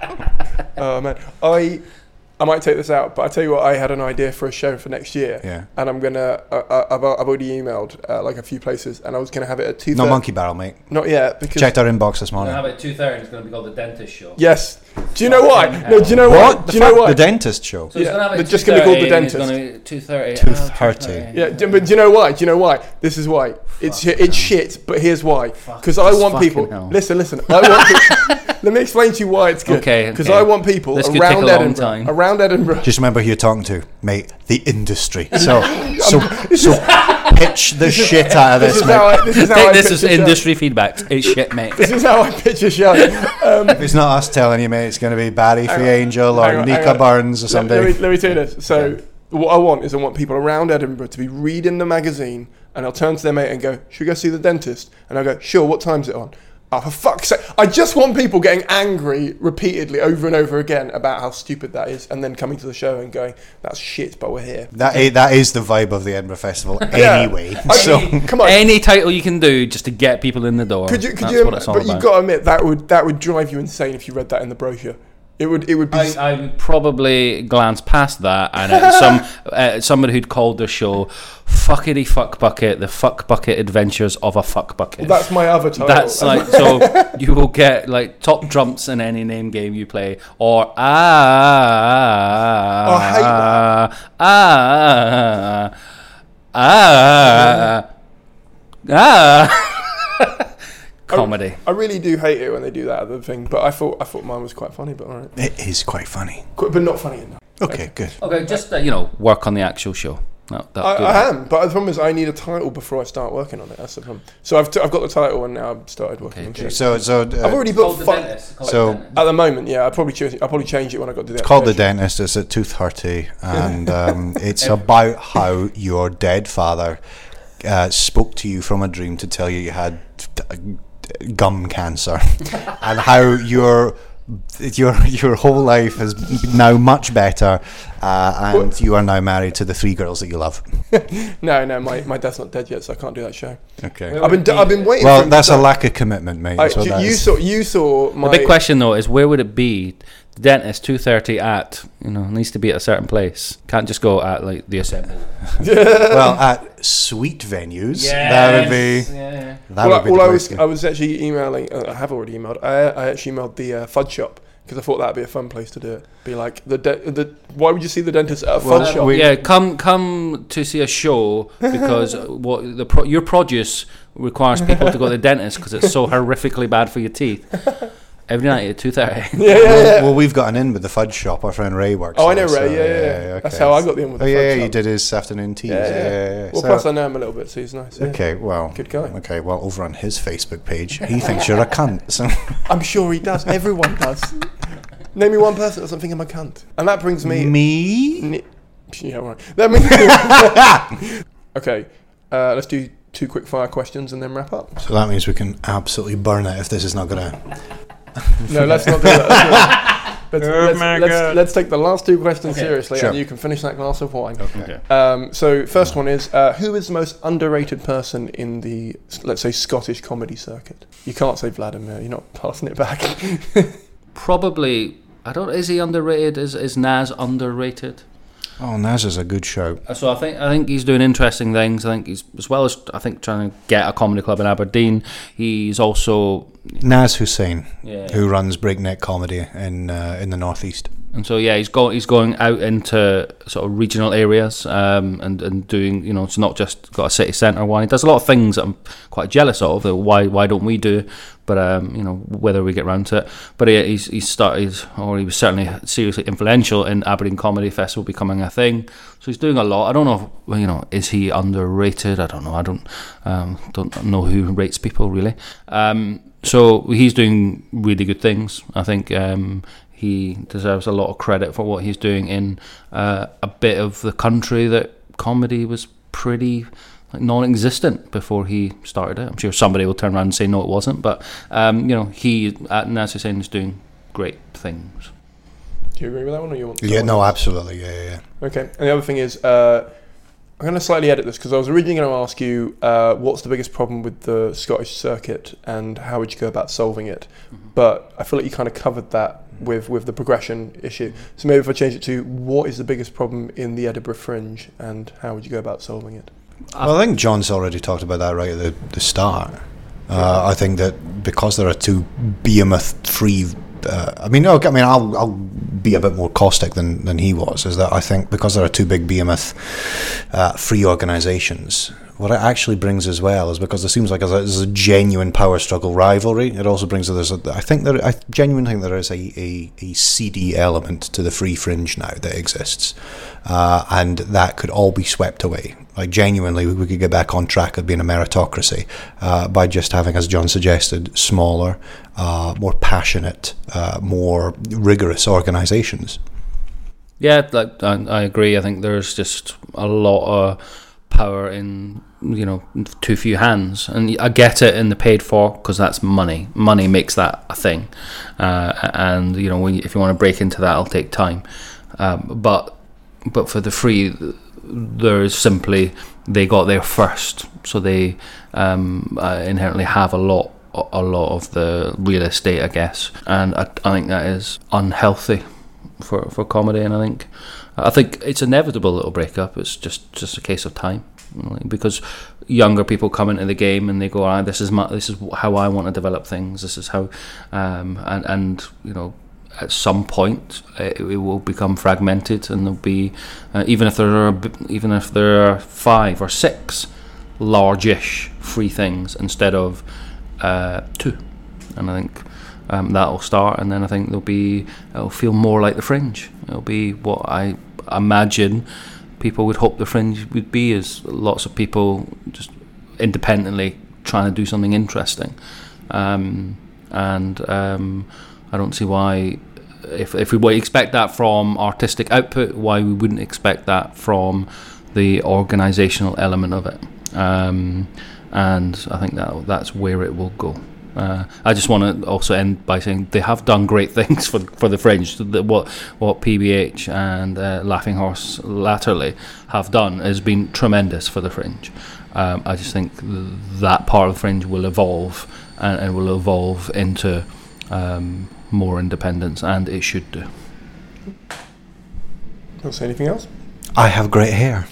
Oh man, I I might take this out, but I tell you what, I had an idea for a show for next year. Yeah. And I'm gonna, uh, I've, I've already emailed uh, like a few places, and I was gonna have it at two. No monkey barrel, mate. Not yet, because Checked our inbox this We're morning. going to have it at two thirty. It's going to be called The Dentist Show. Yes. Do you know why? No. Do you know What? why? The Do you know fuck? why? The dentist show. So it's Yeah, going to have it they're at just gonna be called The two thirty, and it's Dentist. going to be two thirty. two thirty. Yeah, do, but do you know why? Do you know why? This is why. It's Fucking it's hell. shit, but here's why. Because I want fucking people. hell. Listen, listen. I want. People, let me explain to you why it's good. Okay, Because okay. I want people This could around take a long Edinburgh. time. Around Edinburgh. Just remember who you're talking to, mate. The industry. So, so, so, pitch the shit out of This this, is mate. how I, this is how Take I this pitch as a show. industry feedback. It's shit, mate. This is how I pitch a show. Um, If it's not us telling you, mate, it's going to be Barry Hang Free on, Angel or hang on, hang Nika on. Burns or let, something. let me, let me tell you this. So, what I want is I want people around Edinburgh to be reading the magazine, and I'll turn to their mate and go, "Should we go see the dentist?" And I'll go, "Sure. What time's it on?" Oh, for fuck's sake! I just want people getting angry repeatedly over and over again about how stupid that is, and then coming to the show and going, "That's shit," but we're here. That is, that is the vibe of the Edinburgh Festival Yeah. anyway. I- So, Come on. Any title you can do just to get people in the door. Could you? Could That's you? what it's all But about. you've got to admit that would that would drive you insane if you read that in the brochure. It would. It would be. I, I would probably glance past that and at some uh, somebody who'd called the show "Fuckity Fuck Bucket: The Fuck Bucket Adventures of a Fuck Bucket." That's my other title. That's like so you will get like top trumps in any name game you play, or ah Oh, I hate that. ah ah ah ah. comedy. I, I really do hate it when they do that other thing, but I thought I thought mine was quite funny, but all right. It is quite funny. Quite, but not funny enough. Okay, good. Okay, just uh, you know, work on the actual show. No, that I, I am, but the problem is I need a title before I start working on it. That's the problem. So I've, t- I've got the title and now I've started working Okay, on it. So, so uh, I've already put fun. So at the moment, yeah, I'll probably choose, I'll probably change it when I got to do that. It's called The Dentist. It's at two thirty, and um, it's about how your dead father uh, spoke to you from a dream to tell you you had uh, gum cancer, and how your your your whole life is now much better, uh, and you are now married to the three girls that you love. no, no, my, my dad's not dead yet, so I can't do that show. Okay, I've been I've been waiting. Well, for him that's to a lack of commitment, mate. I, That's what you, that you is. saw you saw my The big question though is where would it be? The Dentist, two thirty at, you know, it needs to be at a certain place. Can't just go at like the Assembly. Well, at sweet venues, that would be. Yeah. That well, would be well the I place was to- I was actually emailing. Uh, I have already emailed. I, I actually emailed the uh, Fudge Shop because I thought that'd be a fun place to do it. Be like the de- the. Why would you see the dentist at a Well, Fudge Shop? we- Yeah, come come to see a show because what the pro- your produce requires people to go to the dentist because it's so horrifically bad for your teeth. Every night at two thirty. yeah, yeah, yeah. Well, well, we've got an in with the Fudge Shop. Our friend Ray works. Oh, I there, know Ray. so, Yeah, yeah. yeah. okay. That's how I got the in with the Oh, Fudge yeah, Shop. you did his afternoon teas. Yeah, Yeah, yeah. yeah, yeah. Well, So- plus I know him a little bit, so he's nice. Yeah. Okay, well, Good guy. Okay, well, over on his Facebook page, he thinks you're a cunt. So. I'm sure he does. Everyone does. Name me one person that doesn't think I'm a cunt, and that brings me. Me? Ni- yeah, right. That means. Okay, uh, let's do two quick fire questions and then wrap up. So that means we can absolutely burn it if this is not gonna. No, let's not do that. Let's, Oh let's, my let's, God. let's take the last two questions seriously, Sure. and you can finish that glass of wine. Okay. Um, so, first one is uh, who is the most underrated person in the, let's say, Scottish comedy circuit? You can't say Vladimir. You're not passing it back. Probably, I don't. Is he underrated? Is is Naz underrated? Oh, Naz is a good show. So I think I think he's doing interesting things. I think he's as well as I think trying to get a comedy club in Aberdeen. He's also Naz Hussain, Yeah. who runs Breakneck Comedy in uh, in the northeast. And so yeah, he's going he's going out into sort of regional areas um, and and doing, you know, it's not just got a city centre one. He does a lot of things that I'm quite jealous of. That why why don't we do? But um, you know, whether we get round to it. But he, he's he's started, or he was certainly seriously influential in Aberdeen Comedy Festival becoming a thing. So he's doing a lot. I don't know, if, well, you know, is he underrated? I don't know. I don't um, don't know who rates people really. Um, so he's doing really good things. I think. Um, He deserves a lot of credit for what he's doing in uh, a bit of the country that comedy was pretty like, non-existent before he started it. I'm sure somebody will turn around and say no, it wasn't. But um, you know, he at Naz Hussain is doing great things. Do you agree with that one, or you want? Yeah, no, absolutely, yeah, yeah. yeah. Okay, and the other thing is, uh, I'm going to slightly edit this because I was originally going to ask you uh, what's the biggest problem with the Scottish circuit and how would you go about solving it. Mm-hmm. But I feel like you kind of covered that with, with the progression issue. So maybe if I change it to what is the biggest problem in the Edinburgh Fringe and how would you go about solving it? Well, I think John's already talked about that right at the, the start. Uh, I think that because there are two behemoth-free, uh, I mean, no, I mean, I'll, I'll be a bit more caustic than, than he was. Is that I think because there are two big behemoth-free uh, organisations, what it actually brings as well is because there seems like there's a, a genuine power struggle rivalry. It also brings that there's a, I think there, I genuinely think there is a, a, a seedy element to the free fringe now that exists, uh, and that could all be swept away. Like genuinely, we could get back on track of being a meritocracy uh, by just having, as John suggested, smaller, uh, more passionate, uh, more rigorous organisations. Yeah, like, I, I agree. I think there's just a lot of power in, you know, too few hands, and I get it in the paid for because that's money. Money makes that a thing, uh, and you know, when you, if you want to break into that, it'll take time. Um, but but for the free, there's simply they got there first, so they um, uh, inherently have a lot a lot of the real estate, I guess, and I, I think that is unhealthy for for comedy, and I think I think it's inevitable it'll break up. It's just, just a case of time, you know, because younger people come into the game and they go, ah, this is my, this is how I want to develop things. This is how, um, and and you know, at some point it, it will become fragmented, and there'll be uh, even if there are even if there are five or six large-ish free things instead of uh, two, and I think um, that'll start, and then I think there'll be it'll feel more like the Fringe. It'll be what I imagine people would hope the Fringe would be, is lots of people just independently trying to do something interesting, um, and um, I don't see why. If if we expect that from artistic output, why we wouldn't expect that from the organisational element of it. Um, and I think that that's where it will go. Uh, I just want to also end by saying they have done great things for for the Fringe. The, what what P B H and uh, Laughing Horse latterly have done has been tremendous for the Fringe. Um, I just think th- that part of the Fringe will evolve and, and will evolve into um, more independence, and it should do. Don't say anything else? I have great hair.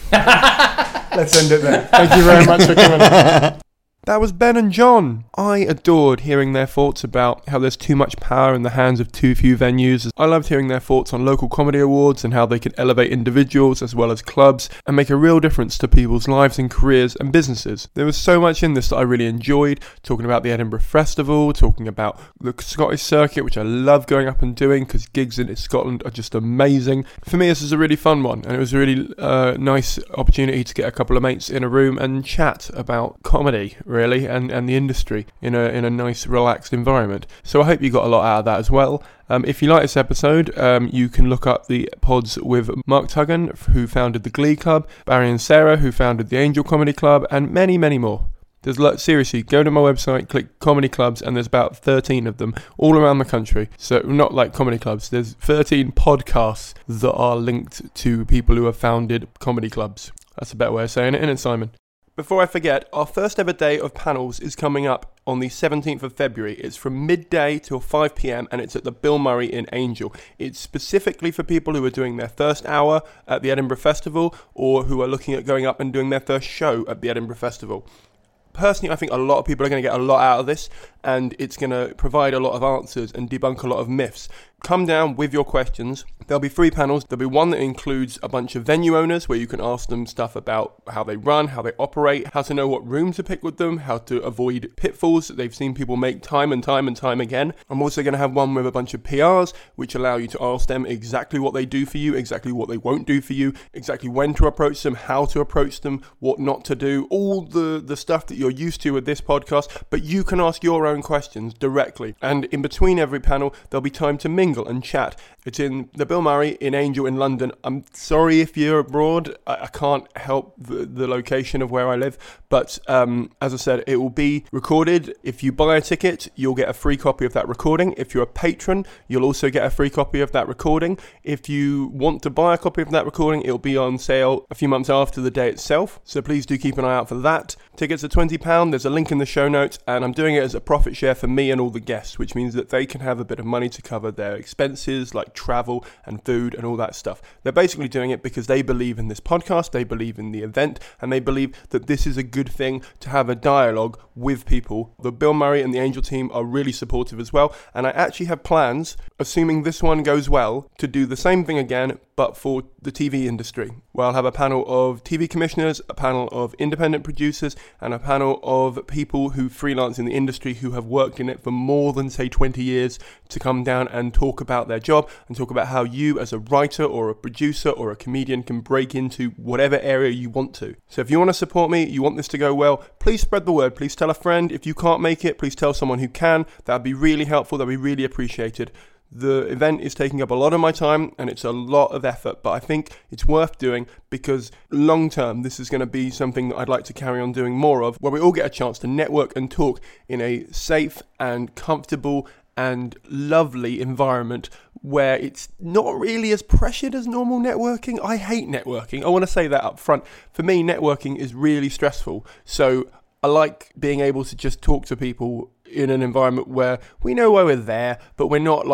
Let's end it there. Thank you very much for coming on. That was Ben and John. I adored hearing their thoughts about how there's too much power in the hands of too few venues. I loved hearing their thoughts on local comedy awards and how they can elevate individuals as well as clubs and make a real difference to people's lives and careers and businesses. There was so much in this that I really enjoyed, talking about the Edinburgh Festival, talking about the Scottish circuit, which I love going up and doing because gigs in Scotland are just amazing. For me, this was a really fun one, and it was a really uh, nice opportunity to get a couple of mates in a room and chat about comedy, really, and, and the industry in a in a nice, relaxed environment. So I hope you got a lot out of that as well. Um, if you like this episode, um, you can look up the pods with Mark Tuggan, who founded the Glee Club, Barry and Sarah, who founded the Angel Comedy Club, and many, many more. There's lo- seriously, go to my website, click comedy clubs, and there's about thirteen of them all around the country. So not like comedy clubs, there's thirteen podcasts that are linked to people who have founded comedy clubs. That's a better way of saying it, isn't it, Simon? Before I forget, our first ever day of panels is coming up on the seventeenth of February. It's from midday till five p.m. and it's at the Bill Murray in Angel. It's specifically for people who are doing their first hour at the Edinburgh Festival or who are looking at going up and doing their first show at the Edinburgh Festival. Personally, I think a lot of people are going to get a lot out of this, and it's going to provide a lot of answers and debunk a lot of myths. Come down with your questions. There'll be three panels. There'll be one that includes a bunch of venue owners where you can ask them stuff about how they run, how they operate, how to know what room to pick with them, how to avoid pitfalls that they've seen people make time and time and time again. I'm also going to have one with a bunch of P Rs, which allow you to ask them exactly what they do for you, exactly what they won't do for you, exactly when to approach them, how to approach them, what not to do, all the, the stuff that you're used to with this podcast, but you can ask your own questions directly. And in between every panel, there'll be time to mingle and chat. It's in the Bill Murray in Angel in London. I'm sorry if you're abroad. I, I can't help the, the location of where I live, but um, as I said, it will be recorded. If you buy a ticket, you'll get a free copy of that recording. If you're a patron, you'll also get a free copy of that recording. If you want to buy a copy of that recording, it'll be on sale a few months after the day itself, so please do keep an eye out for that. Tickets are twenty pounds. There's a link in the show notes, and I'm doing it as a profit share for me and all the guests, which means that they can have a bit of money to cover their expenses like travel and food and all that stuff. They're basically doing it because they believe in this podcast, they believe in the event, and they believe that this is a good thing to have a dialogue with people. The Bill Murray and the Angel team are really supportive as well, and I actually have plans, assuming this one goes well, to do the same thing again, but for the T V industry, where I'll have a panel of T V commissioners, a panel of independent producers, and a panel of people who freelance in the industry who have worked in it for more than, say, twenty years to come down and talk about their job and talk about how you as a writer or a producer or a comedian can break into whatever area you want to. So if you want to support me, you want this to go well, please spread the word. Please tell a friend. If you can't make it, please tell someone who can. That'd be really helpful. That'd be really appreciated. The event is taking up a lot of my time and it's a lot of effort, but I think it's worth doing because long term this is going to be something that I'd like to carry on doing more of, where we all get a chance to network and talk in a safe and comfortable and lovely environment where it's not really as pressured as normal networking. I hate networking. I want to say that up front. For me, networking is really stressful. So I like being able to just talk to people in an environment where we know why we're there, but we're not like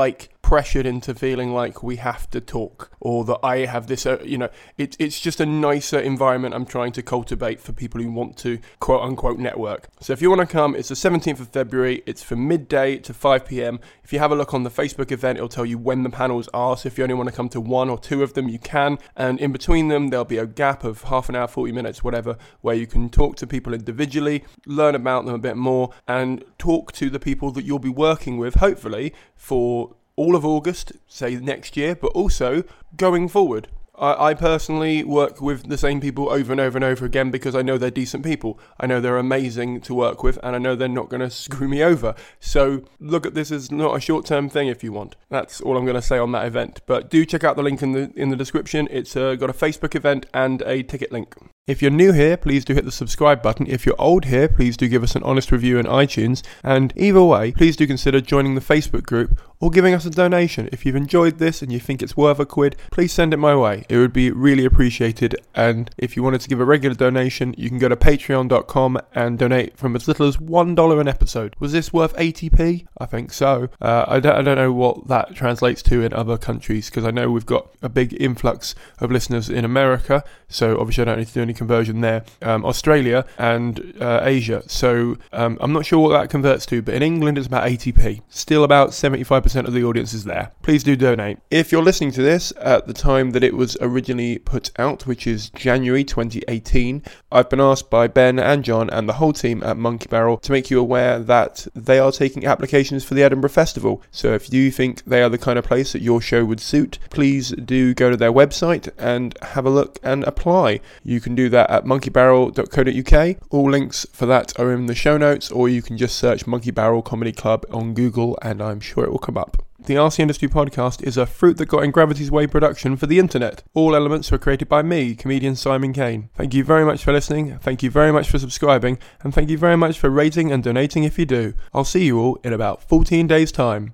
pressured into feeling like we have to talk or that I have this, uh, you know, it, it's just a nicer environment I'm trying to cultivate for people who want to quote unquote network. So if you want to come, it's the seventeenth of February. It's from midday to five p.m. If you have a look on the Facebook event, it'll tell you when the panels are. So if you only want to come to one or two of them, you can. And in between them, there'll be a gap of half an hour, forty minutes, whatever, where you can talk to people individually, learn about them a bit more, and talk to the people that you'll be working with, hopefully, for all of August, say next year, but also going forward. I, I personally work with the same people over and over and over again because I know they're decent people. I know they're amazing to work with, and I know they're not going to screw me over. So look at this as not a short-term thing if you want. That's all I'm going to say on that event. But do check out the link in the in the description. It's uh, got a Facebook event and a ticket link. If you're new here, please do hit the subscribe button. If you're old here, please do give us an honest review in iTunes. And either way, please do consider joining the Facebook group or giving us a donation. If you've enjoyed this and you think it's worth a quid, please send it my way. It would be really appreciated. And if you wanted to give a regular donation, you can go to patreon dot com and donate from as little as one dollar an episode. Was this worth eighty p? I think so. Uh, I, don't, I don't know what that translates to in other countries, because I know we've got a big influx of listeners in America. So obviously I don't need to do any conversion there. Um, Australia and uh, Asia. So um, I'm not sure what that converts to, but in England it's about eighty p. Still about seventy-five percent of the audience is there. Please do donate. If you're listening to this at the time that it was originally put out, which is January twenty eighteen, I've been asked by Ben and John and the whole team at Monkey Barrel to make you aware that they are taking applications for the Edinburgh Festival. So if you think they are the kind of place that your show would suit, please do go to their website and have a look and apply. You can do that at monkey barrel dot co dot uk. All links for that are in the show notes, or you can just search Monkey Barrel Comedy Club on Google and I'm sure it will come up. The R C Industry Podcast is a Fruit That Got in Gravity's Way production for the internet. All elements were created by me, comedian Simon Kane. Thank you very much for listening, thank you very much for subscribing, and thank you very much for rating and donating if you do. I'll see you all in about fourteen days' time.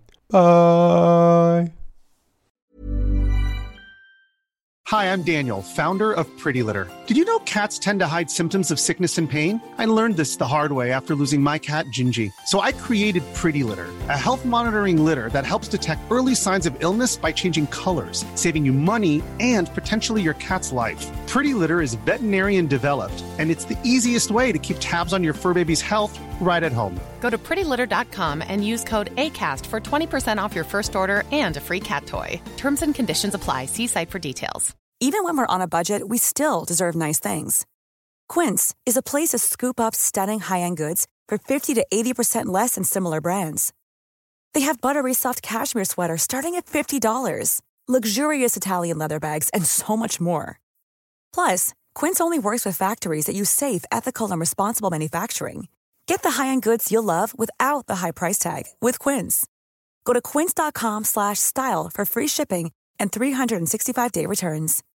Bye! Hi, I'm Daniel, founder of Pretty Litter. Did you know cats tend to hide symptoms of sickness and pain? I learned this the hard way after losing my cat, Gingy. So I created Pretty Litter, a health monitoring litter that helps detect early signs of illness by changing colors, saving you money and potentially your cat's life. Pretty Litter is veterinarian developed, and it's the easiest way to keep tabs on your fur baby's health right at home. Go to pretty litter dot com and use code ACAST for twenty percent off your first order and a free cat toy. Terms and conditions apply. See site for details. Even when we're on a budget, we still deserve nice things. Quince is a place to scoop up stunning high-end goods for fifty to eighty percent less than similar brands. They have buttery soft cashmere sweaters starting at fifty dollars, luxurious Italian leather bags, and so much more. Plus, Quince only works with factories that use safe, ethical, and responsible manufacturing. Get the high-end goods you'll love without the high price tag with Quince. Go to quince dot com slash style for free shipping and three sixty-five day returns.